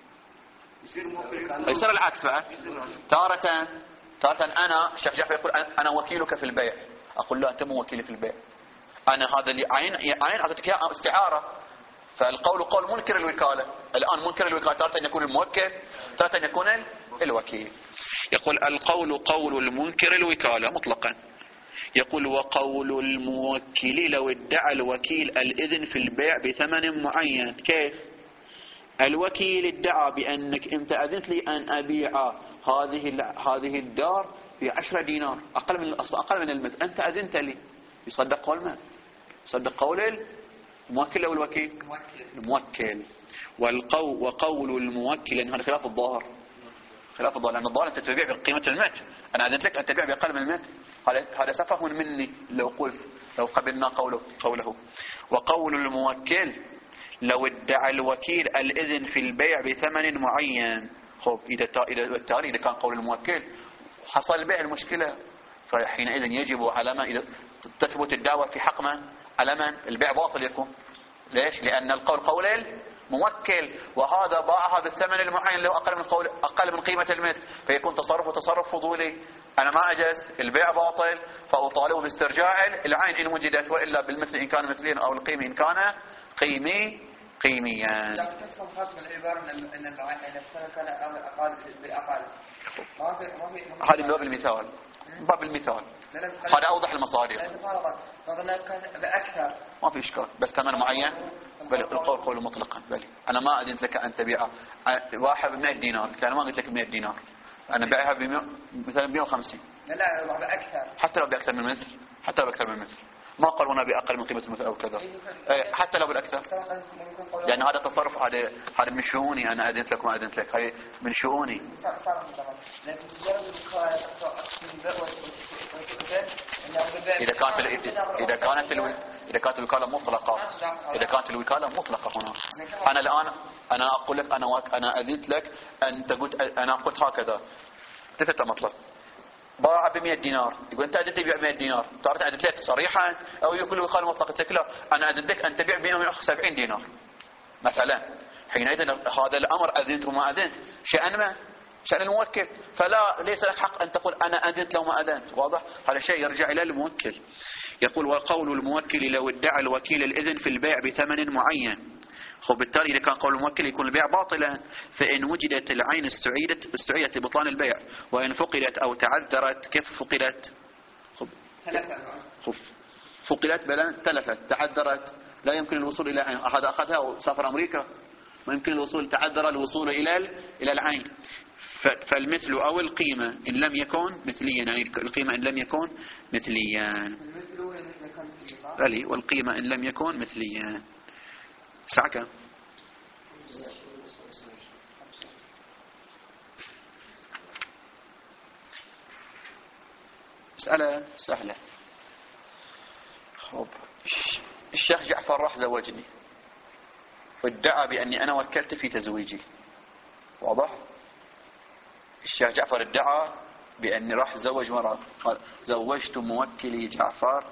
يصير العكس بقى. تارة أنا الشيخ جعفر يقول أنا وكيلك في البيع، أقول له أنت مو وكيلي في البيع، أنا هذا اللي عين أعطيتك إياه استعارة. فالقول قول منكر الوكالة. الآن منكر الوكالة تارة يكون الموكل، تارة يكون الوكيل. يقول القول قول المنكر الوكالة مطلقا. يقول وقول الموكل لو ادعى الوكيل الإذن في البيع بثمن معين. كيف؟ الوكيل ادعى بأنك أنت أذنت لي أن أبيع هذه الدار ب10 دينار، أقل من المثل، أنت أذنت لي. يصدق قول من؟ يصدق قول الموكل أو الوكيل؟ الموكل. وقول الموكل، لأن هذا خلاف الظاهر، لأن الظاهر أنت تبيع بقيمة المثل، أنا أذنت لك أن تبيع بأقل من المثل. هذا سفه مني لو قبلنا قوله. وقول الموكل لو ادعى الوكيل الإذن في البيع بثمن معين. خب إذا كان قول الموكل حصل بيع المشكلة، فحينئذ يجب على من إذا تثبت الدعوة في حق من؟ على من؟ البيع باطل يكون. ليش؟ لأن القول قول الموكل، وهذا باعها بالثمن المعين له أقل من قيمة المثل، فيكون تصرف فضولي. أنا ما أجزت، البيع باطل، فأطالبه باسترجاع العين إن وجدت، وإلا بالمثل إن كان مثليا أو القيمة إن كان قيميا. لا تحصل خارج من العبارة أن الثمن كان أقل بأقل. هذه من باب المثال، باب المثال لا لا بس هذا أوضح المصادر. لا فرضا فرضنا كان بأكثر ما في إشكال بس ثمن معين. بل القول قول مطلقا. بل أنا ما أذنت لك أن تبيع واحد ب100 دينار. أنا ما قلت لك 100 دينار. أنا بيعها مثلا 150. لا لا بأكثر. حتى لو بأكثر من مثل. حتى لو بأكثر من مثل. ما قال هنا بأقل من قيمة المثل أو كذا. حتى لو بالأكثر. يعني هذا تصرف هذا من شؤوني. أنا أذنت لك وما أذنت لك. هاي من شؤوني. لكن مجرد إذا كانت الوكالة مطلقة. إذا كانت الوكالة مطلقة هنا. أنا الآن أنا أقول لك أنا أذنت لك أن تقول أنا قلت هكذا. التفت المطلب. باع ب100 دينار. يقول أنت أذنت تبيع 100 دينار. تعرف أذنت لك صريحا أو يقول الوكالة مطلقة لك لا. أنا أذنت لك أن تبيع 170 دينار. مثلا حينئذ هذا الأمر أذنت وما أذنت شأن ما؟ شأن الموكل. فلا ليس لك حق أن تقول أنا أذنت لو ما أذنت. واضح؟ هذا شيء يرجع إلى الموكل. يقول وقول الموكل لو ادعى الوكيل الإذن في البيع بثمن معين. وبالتالي إذا كان قول الموكل يكون البيع باطلا. فإن وجدت العين استعيدت لبطلان البيع. وإن فقدت أو تعذرت. كيف فقدت؟ فقدت بلا تلفت. تعذرت لا يمكن الوصول إلى العين. هذا أخذها وسافر أمريكا. ما يمكن الوصول. تعذر الوصول إلى العين. فالمثل أو القيمة إن لم يكن مثليا. يعني القيمة إن لم يكن مثليا. والقيمة إن لم يكن مثليا. ساعة كم؟ مسألة سهلة. خب الشيخ جعفر راح زوجني وادعى بأني أنا وكلت في تزويجي. واضح؟ الشيخ جعفر ادعى بأني راح زوج مرأة. قال زوجت موكلي جعفر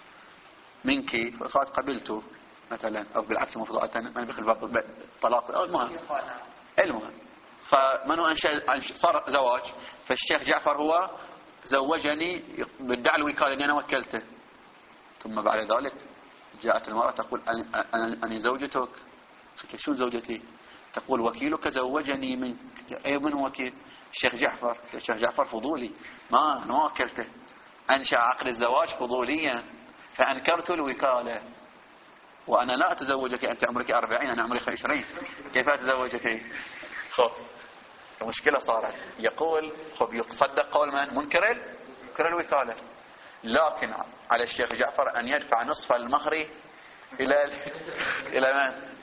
منك. فقالت قبلته مثلا أو بالعكس مفضلة. ما بيخل باب طلاق. المهم فمنو صار زواج. فالشيخ جعفر هو زوجني بالدعوى الوكالة أني أنا وكلته. ثم بعد ذلك جاءت المرأة تقول أنا زوجتك. شو زوجتي؟ تقول وكيلك زوجني منك. أي من وكيل؟ الشيخ جعفر. الشيخ جعفر فضولي ما وكلته. أنشأ عقد الزواج فضوليا فأنكرت الوكالة. وأنا لا أتزوجك. أنت عمرك 40 أنا عمري 20. كيف أتزوجك؟ خب المشكلة صارت. يقول خب يصدق قول من؟ منكر الوكالة. لكن على الشيخ جعفر أن يدفع نصف المهر إلى من؟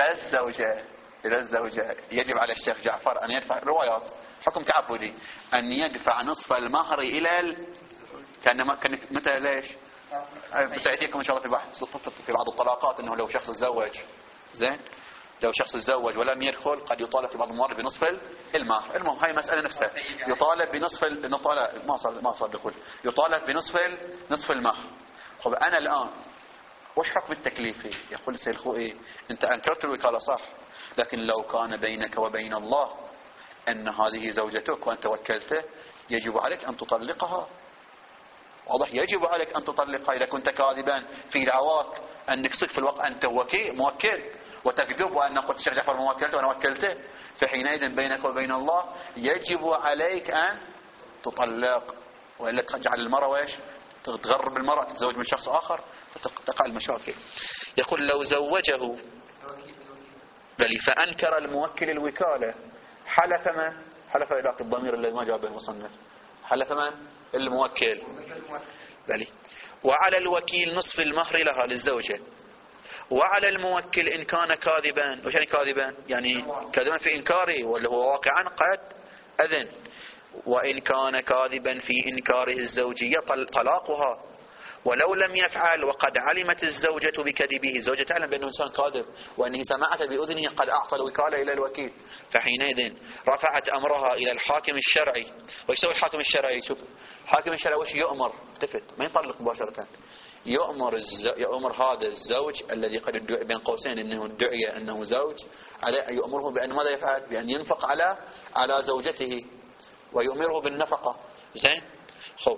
إلى الزوجة. يجب على الشيخ جعفر أن يدفع روايات حكم تعبدي أن يدفع نصف المهر إلى كان متى ليش؟ سيأتيكم إن شاء الله في بحث في بعض الطلاقات أنه لو شخص تزوج زين لو شخص تزوج ولم يدخل قد يطالب في بعض الموارد بنصف المهر. المهم هاي مسألة نفسها. يطالب بنصف ما صار دخول. يطالب بنصف المهر. طب أنا الآن وش حكم التكليفي؟ يقول سيد الخوئي أنت أنكرت الوكالة صح لكن لو كان بينك وبين الله أن هذه زوجتك وأنت وكلته يجب عليك أن تطلقها. واضح؟ يجب عليك أن تطلقها. إذا كنت كاذبا في دعواك أنك صدق في الواقع أنت موكل وتكذب وأن قلت الشيخ جعفر موكلته وأنا وكلته فحينئذ بينك وبين الله يجب عليك أن تطلق. وإلا تجعل المرأة وإيش؟ تغرب المرأة تتزوج من شخص آخر فتقع المشاكل. يقول لو زوجه بل فأنكر الموكل الوكالة حلف من؟ حلف إلاك الضمير الذي ما جابه المصنف. حلف من؟ الموكل. بل وعلى الوكيل نصف المهر لها للزوجة. وعلى الموكل إن كان كاذبا. وش يعني كاذبا؟ يعني كاذبا في إنكاره ولا هو واقعا قد أذن. وإن كان كاذبا في إنكاره الزوجية طلاقها. ولو لم يفعل وقد علمت الزوجة بكذبه. الزوجة تعلم بأنه إنسان كاذب وأنه سمعت بأذنه قد أعطى الوكالة إلى الوكيل فحينئذ رفعت أمرها إلى الحاكم الشرعي. وش يسوي الحاكم الشرعي؟ شوف الحاكم الشرعي وش يؤمر؟ التفت ما يطلق مباشرة. يؤمر هذا الزوج الذي قد ادعي بين قوسين انه ادعي انه زوج يؤمره بأن ماذا يفعل؟ بأن ينفق على زوجته ويؤمره بالنفقة. زين خب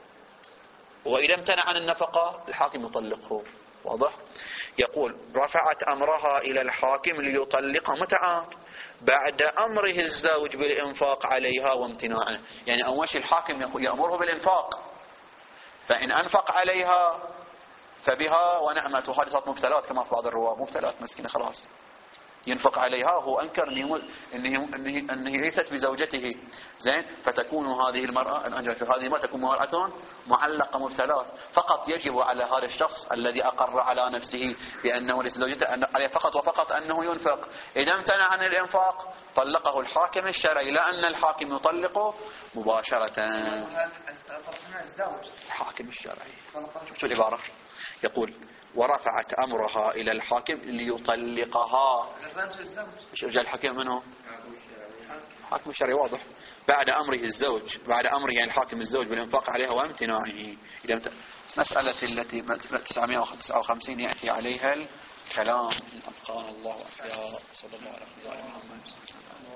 وإذا امتنع عن النفقة الحاكم يطلقه. واضح؟ يقول رفعت أمرها إلى الحاكم ليطلق متى؟ بعد أمره الزوج بالإنفاق عليها وامتناعه. يعني أول شيء الحاكم يأمره بالإنفاق فإن أنفق عليها فبها ونعمت، وهذه صارت مبتلات كما في بعض الرواة، مبتلات مسكينة خلاص ينفق عليها، هو أنكر أنه ليست بزوجته، زين، فتكون هذه المرأة تكون مرأة معلقة مبتلات. فقط يجب على هذا الشخص الذي أقر على نفسه بأنه ليس زوجته عليه فقط وفقط أنه ينفق. إذا امتنع عن الإنفاق طلقه الحاكم الشرعي، لا أن الحاكم يطلقه مباشرة. الحاكم الشرعي. شو العبارة؟ يقول ورفعت أمرها إلى الحاكم ليطلقها. ايش رجع الحكيم منه؟ الحاكم الشرعي، واضح. بعد أمره الزوج، بعد أمره يعني الحاكم الزوج بالإنفاق عليها وامتناعه. مسألة التي 959 يأتي عليها الكلام. أبقانا الله وأحياء. صلى الله عليه وسلم.